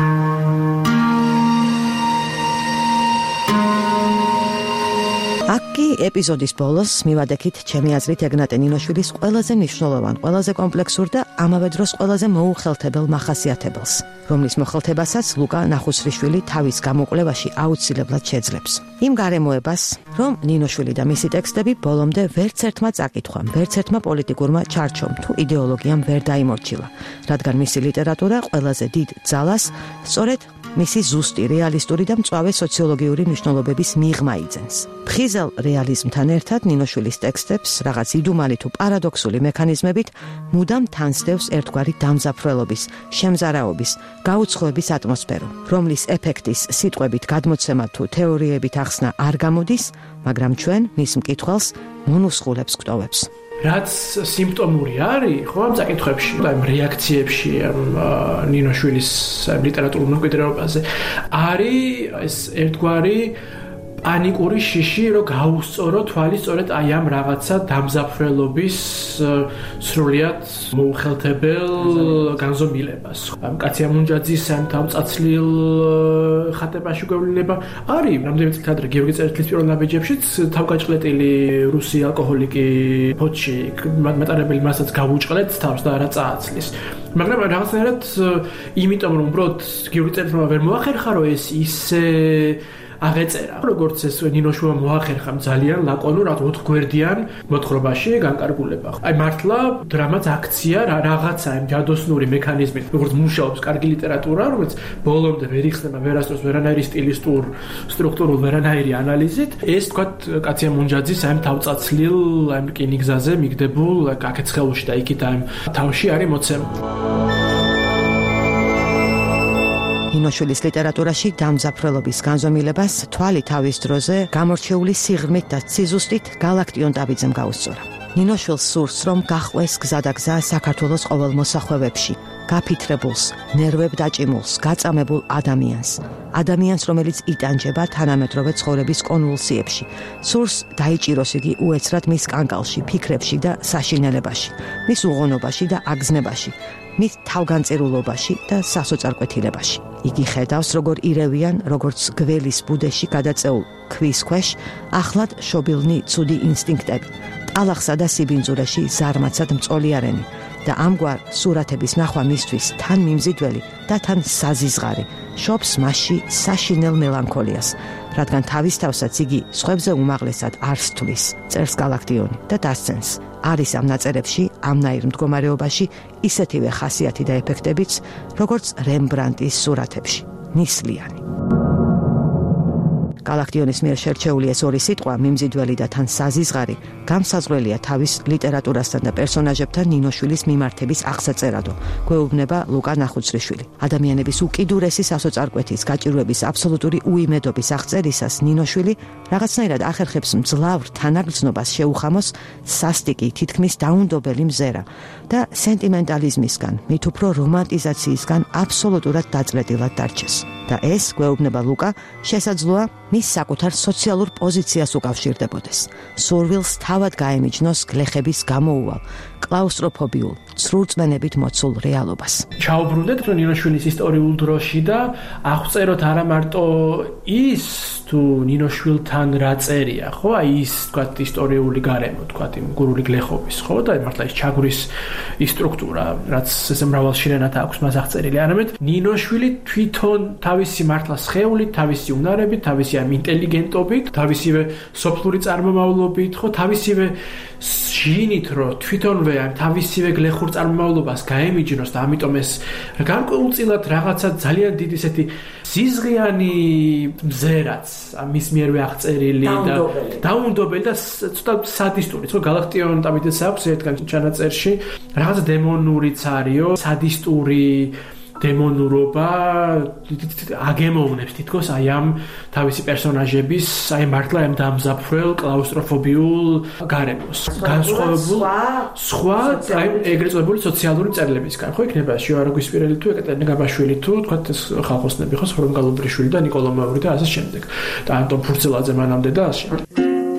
აკი ეპიზოდის ბოლოს მივადექით ჩემი აზრით ეგნატე ნინოშვილის ყველაზე მნიშვნელოვან, ყველაზე კომპლექსურ და ამავე დროს ყველაზე მოუხელთებელ მახასიათებელს, რომლის მოხელთებასაც ლუკა ნახუცრიშვილი თავის გამოკვლევაში აუცილებლად შეძლებს. იმ გარემოებას, რომ ნინოშვილი და მისი ტექსტები ბოლომდე ვერც ერთმა წაკითხვამ, ვერც ერთმა პოლიტიკურმა ჩარჩომ თუ იდეოლოგიამ ვერ დაიმორჩილა, რადგან მისი ლიტერატურა ყველაზე დიდ ძალას სწორედ მისი ზუსტი, რეალისტური და მწვავე სოციოლოგიური მნიშვნელობების მიღმა იძენს. ფხიზელ რეალიზმთან ერთად ნინოშვილის ტექსტებს რაღაც იდუმალი თუ პარადოქსული მექანიზმებით მუდამ თანსდევს ერთგვარი დამძაფრველობის, შემზარაობის, გაუცხოების ატმოსფერო, რომლის ეფექტის სიტყვებით გადმოცემა თუ თეორიებით ახსნა არ გამოდის, მაგრამ ჩვენ მის მკითხველს მონუსხულებს გვტოვებს. რაც სიმპტომური არის, ხო, ამ საკითხებში, ამ რეაქციებში, ამ ნინოშვილის ლიტერატურულ მემკვიდრეობაზე, არის ეს ერთგვარი პანიკური შიში, რომ გაუსწორო თვალი სწორედ აი ამ რაღაცა დამზაფრელობის სრულიად მოუხელთებელ განზომილებას. ამ კაცია მუნჯაძის ამ თავწაცლილ ხატებაში გვევლინება არის რამდენიმე წელი ადრე გიორგი წერეთლის პირველ ნაბიჯებშიც თავგაჭყლეტილი რუსი ალკოჰოლიკი ფოჩი მატარებელი მასაც გავუჭყლეთ თავს და არა წააცლის. მაგრამ რაღაცნაირად იმიტომ რომ უბრალოდ გიორგი წერეთმა ვერ მოახერხა რომ ეს ისე აღეწერა, როგორც ეს ნინოშვილმა მოახერხა ძალიან ლაკონურად ოთხგვერდიან მოთხრობაში განკარგულება. აი მართლა დრამაც აქცია რა რაღაცა იმ ჯადოსნური მექანიზმით, როგორც მუშაობს კარგი ლიტერატურა, რომელიც ბოლომდე ვერ იხსნება ვერასდროს ვერანაირი სტილისტურ, სტრუქტურულ ვერანაირი ანალიზით. ეს თქვათ კაცია მუნჯაძის აი თავწაცლილ აი რკინიგზაზე მიგდებულ კაკეცხელუში და იქით აი თავში არის მოცემული. ნინოშვილის ლიტერატურაში დამძაფრველობის განზომილებას თვალი თავის დროზე გამორჩეული სიღრმით და ციზუსტით გალაქტიონ ტაბიძემ გაუსწორა. ნინოშვილს სურს, რომ გაჰყვეს გზა და გზა საქართველოს ყოველ მოსახვევებში, გაფითრებულს, ნერვებ დაჭიმულს, გაწამებულ ადამიანს, ადამიანს, რომელიც იტანჯება თანამედროვე ცხოვრების კონვულსიებში. სურს დაიჭიროს იგი უეცრად მის კანკალში, ფიქრებში და საშინელებაში, მის უღონობაში და აგზნებაში, მის თავგანწირულობაში და სასოწარკვეთილებაში. იგი ხედავს, როგორ ირევიან, როგორც გველის ბუდეში გადაწეულ ქვის ქვეშ, ახლად შობილნი ცუდი ინსტინქტები, ტალახსა და სიბინძურეში ზარმაცად მწოლიარენი და ამგვარ სურათების ნახვა მისთვის თან მიმზიდველი და თან საზიზღარი, შობს მასში საშინელ მელანქოლიას, რადგან თავისთავსაც იგი სხვებზე უმაღლესად არ სთვლის, წერს გალაქტიონი და დასცენს. არის ამ ნაწერებში, ამნაირ მდგომარეობაში ისეთივე ხასიათი და ეფექტებიც, როგორც რემბრანდტის სურათებში, ნისლიანი. გალაქტიონის მიერ შერჩეული ეს ორი სიტყვა, მიმზიდველი და თან საზიზღარი, გამსაზღვრელია თავის ლიტერატურასთან და პერსონაჟებთან ნინოშვილის მიმართების აღსაწერადო, გვეუბნება ლუკა ნახუცრიშვილი. ადამიანების უკიდურესი სასოწარკვეთის, გაჭირვების აბსოლუტური უიმედობის აღწერისას ნინოშვილი რაღაცნაირად ახერხებს მძლავრ თანაგრძნობას შეუხამოს სასტიკი, თითქმის დაუნდობელი მზერა და სენტიმენტალიზმისგან, მით უფრო რომანტიზაციისგან აბსოლუტურად დაწყლეტილად დარჩეს. და ეს, გვეუბნება ლუკა, შესაძლოა მის საკუთარ სოციალურ პოზიციას უკავშირდებოდეს. სურვილს თავად გაემიჯნოს გლეხების გამოუვალ, კლაუსტროფობიულ, ცრურწმენებით მოცულ რეალობას. ჩაუბრუნდეთ ნინოშვილის ისტორიულ დროში და აღწეროთ არა მარტო ის თუ ნინოშვილთან რა წერია, ხო? აი ის, თქვათ, ისტორიული გარემო, თქვათ, იმ გურული გლეხობის, ხო? და მართლა ის ჩაგვრის ის სტრუქტურა, რაც ესე მრავალ შინენად აქვს მას აღწერილი. არამედ ნინოშვილი თვითონ თავისი მართლა სხეულით, თავისი უნარებით, თავისი ამ ინტელიგენტობით, თავისივე სოფლური წარმომავლობით, ხო, თავისივე ჟინით რომ თვითონვე თავისივე გლეხურ წარმომავლობას გაემიჯნოს და ამიტომ ეს განკვეულწილად რაღაცა ძალიან დიდი ესეთი ზიზღიანი მზერაც მის მიერვე აღწერილი და დაუნდობელი და ცოტა სადისტური, თქო გალაქტიონ ტაბიტეს აქვს ერთგან ჩანაწერში რაღაცა დემონურიც არისო, სადისტური დემონურობა აგემოვნებს თითქოს აი ამ თავისი პერსონაჟების აი მართლა ამ დამზაფრელ კლაუსტროფობიულ გარემოს განსხვავებულ სხვა აი ეგრეთ წოდებული სოციალური წერილებისგან ხო იქნება შიო არაგვისპირელი თუ ეკატერინე გაბაშვილი თუ თქვათ ეს ხალხოსნები ხო სხორომ გალუბრიშვილი და ნიკოლო მეური და ასე შემდეგ და ანტონ ფურცელაძე მანამდე და ასე შემდეგ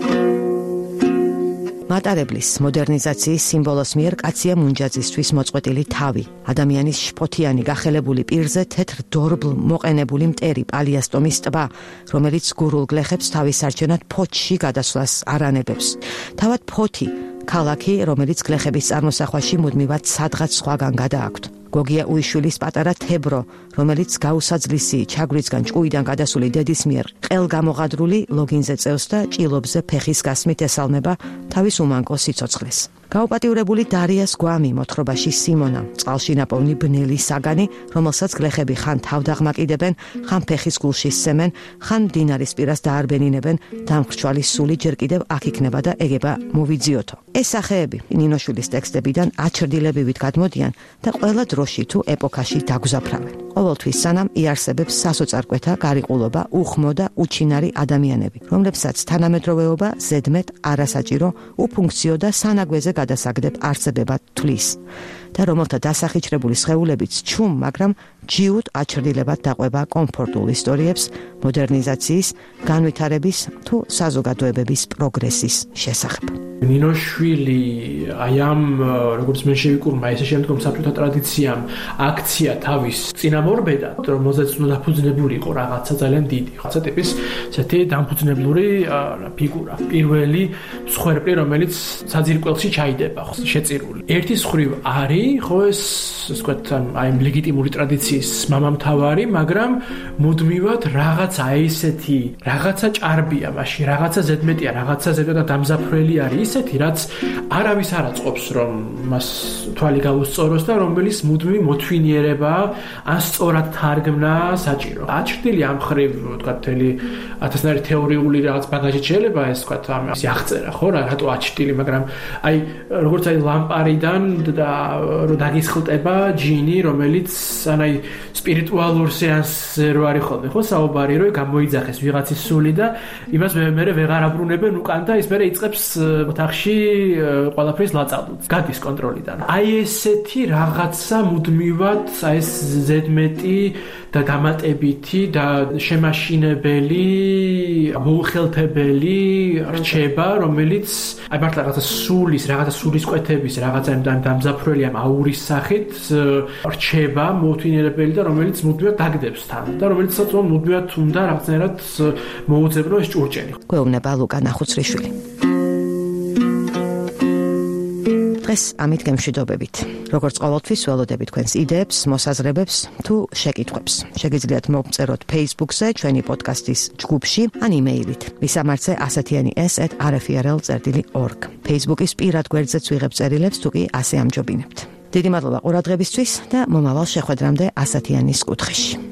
მატარებლის მოდერნიზაციის სიმბოლოს მიერ კაცია მუნჯაძისთვის მოწყვეტილი თავი, ადამიანის შფოთიანი გახელებული პირზე თეთრ დორბლ მოყენებული მტერი პალიასტომის ტბა, რომელიც გურულ გლეხებს თავის არჩენად ფოთში გადასვლას არანებებს. თავად ფოთი, ქალაქი, რომელიც გლეხების წარმოსახვაში მუდმივად სადღაც სხვაგან გადააქვთ. გოგია უიშვილის პატარა თებრო, რომელიც გაუსაძლისი ჩაგვრიცგან ჭკუიდან გადასული დედის მიერ ყელგამოღადრული ლოგინზე წევს და ჭილობზე ფეხის გასმით ესალმება თავის უმანკო სიცოცხლეს. გაუპატიურებული დარიას გვამი მოთხრობაში სიმონა, წყალში ნაპოვნი ბნელი საგანი, რომელსაც გლეხები ხან თავდაღმაკიდებენ, ხან ფეხის გულში სცემენ, ხან მდინარის პირას დაარბენინებენ, დამხრჩვალი სული ჯერ კიდევ აქ იქნება და ეგება მოვიძიოთო. ეს სახეები ნინოშვილის ტექსტებიდან აჩრდილებივით გადმოდიან და ყველა დროში თუ ეპოქაში დაგზაფრავენ. ყოველთვის სანამ იარსებებს სასოწარკვეთა გარიყულობა, უხმო და უჩინარი ადამიანები, რომლებსაც თანამედროვეობა ზედმეტ არასაჭირო, უფუნქციო და სანაგვეზე გადასაგდებ არსებებად თვლის და რომელთა დასახიჩრებული სხეულებიც ჩუმ, მაგრამ ჯიუტ აჩრდილებად დაყვება კომფორტულ ისტორიებს, მოდერნიზაციის, განვითარების თუ საზოგადოებების პროგრესის შესახებ. ნინოშვილი აი ამ როგორც მენშევიკურმა ესე შემდგომ საბჭოთა ტრადიციამ აქცია თავის წინამორბედად, რომელზეც უნდა დაფუძნებული იყო რაღაცა ძალიან დიდი, რაღაცა ტიპის ესეთი დამფუძნებლური ფიგურა. პირველი მსხვერპლი, რომელიც საძირკველში ჩაიდება, შეწირული. ერთის ხრივ არის, ხო ეს ასე ვთქვათ, აი ლეგიტიმური ტრადიციის მამამთავარი, მაგრამ მუდმივად რაღაცა ესეთი, რაღაცა ჭარბია მაშინ, რაღაცა ზედმეტია, რაღაცა ზედმეტად დამზაფრელი არის. ისეთი, რაც არავის არ აწყობს, რომ მას თვალი გაუსწოროს და რომელიც მუდმივი მოთვინიერება ან სწორად თარგმნა საჭირო. აჩრდილი ამ ხრივ, ვთქვათ, თელი ათასნაირი თეორიული რაღაც ბაგაჟით შეიძლება ეს ვთქვათ, ამის აღწერა, ხო, რატო აჩრდილი, მაგრამ აი როგორც აი ლამპარიდან და რო დაგისხლტება ჯინი, რომელიც ანაი სპირიტუალურ სეანსზე რო არის ხოლმე, ხო, საუბარი, რომ გამოიძახეს ვიღაცის სული და იმას მე მე ვეღარ აბრუნებენ უკან და ის მე იწყებს ოთახში ყველაფრის ლაწალდულს. გადის კონტროლიდან. აი ესეთი რაღაცა მუდმივად აი ეს ზედმეტი და დამატებითი და შემაშინებელი, მოუხელთებელი რჩება, რომელიც აი მართლა რაღაცა სულის, რაღაცა სულისკვეთების, რაღაცა დამზაფრელი ამ აურის სახით რჩება, მოუთვინიერებელი და რომელიც მუდმივად დაგდებს თან და რომელიც მუდმივად უნდა რაღაცნაირად მოუძებნო ეს ჭურჭელი. გვეუბნება ლუკა ნახუცრიშვილი. დღეს ამით გემშვიდობებით. როგორც ყოველთვის ველოდებით თქვენს იდეებს, მოსაზრებებს თუ შეკითხვებს. შეგიძლიათ მოგწეროთ Facebook-ზე, ჩვენი პოდკასტის ჯგუფში, ან იმეილით. მისამართზე ასათიანი ეს ეტ არ ეფ ი არ ელ წერტილი ორგ. Facebook-ის პირად გვერდზეც ვიღებ წერილებს, თუ კი ასე ამჯობინებთ. დიდი მადლობა ყურადღებისთვის და მომავალ შეხვედრამდე ასათიანის კუთხეში.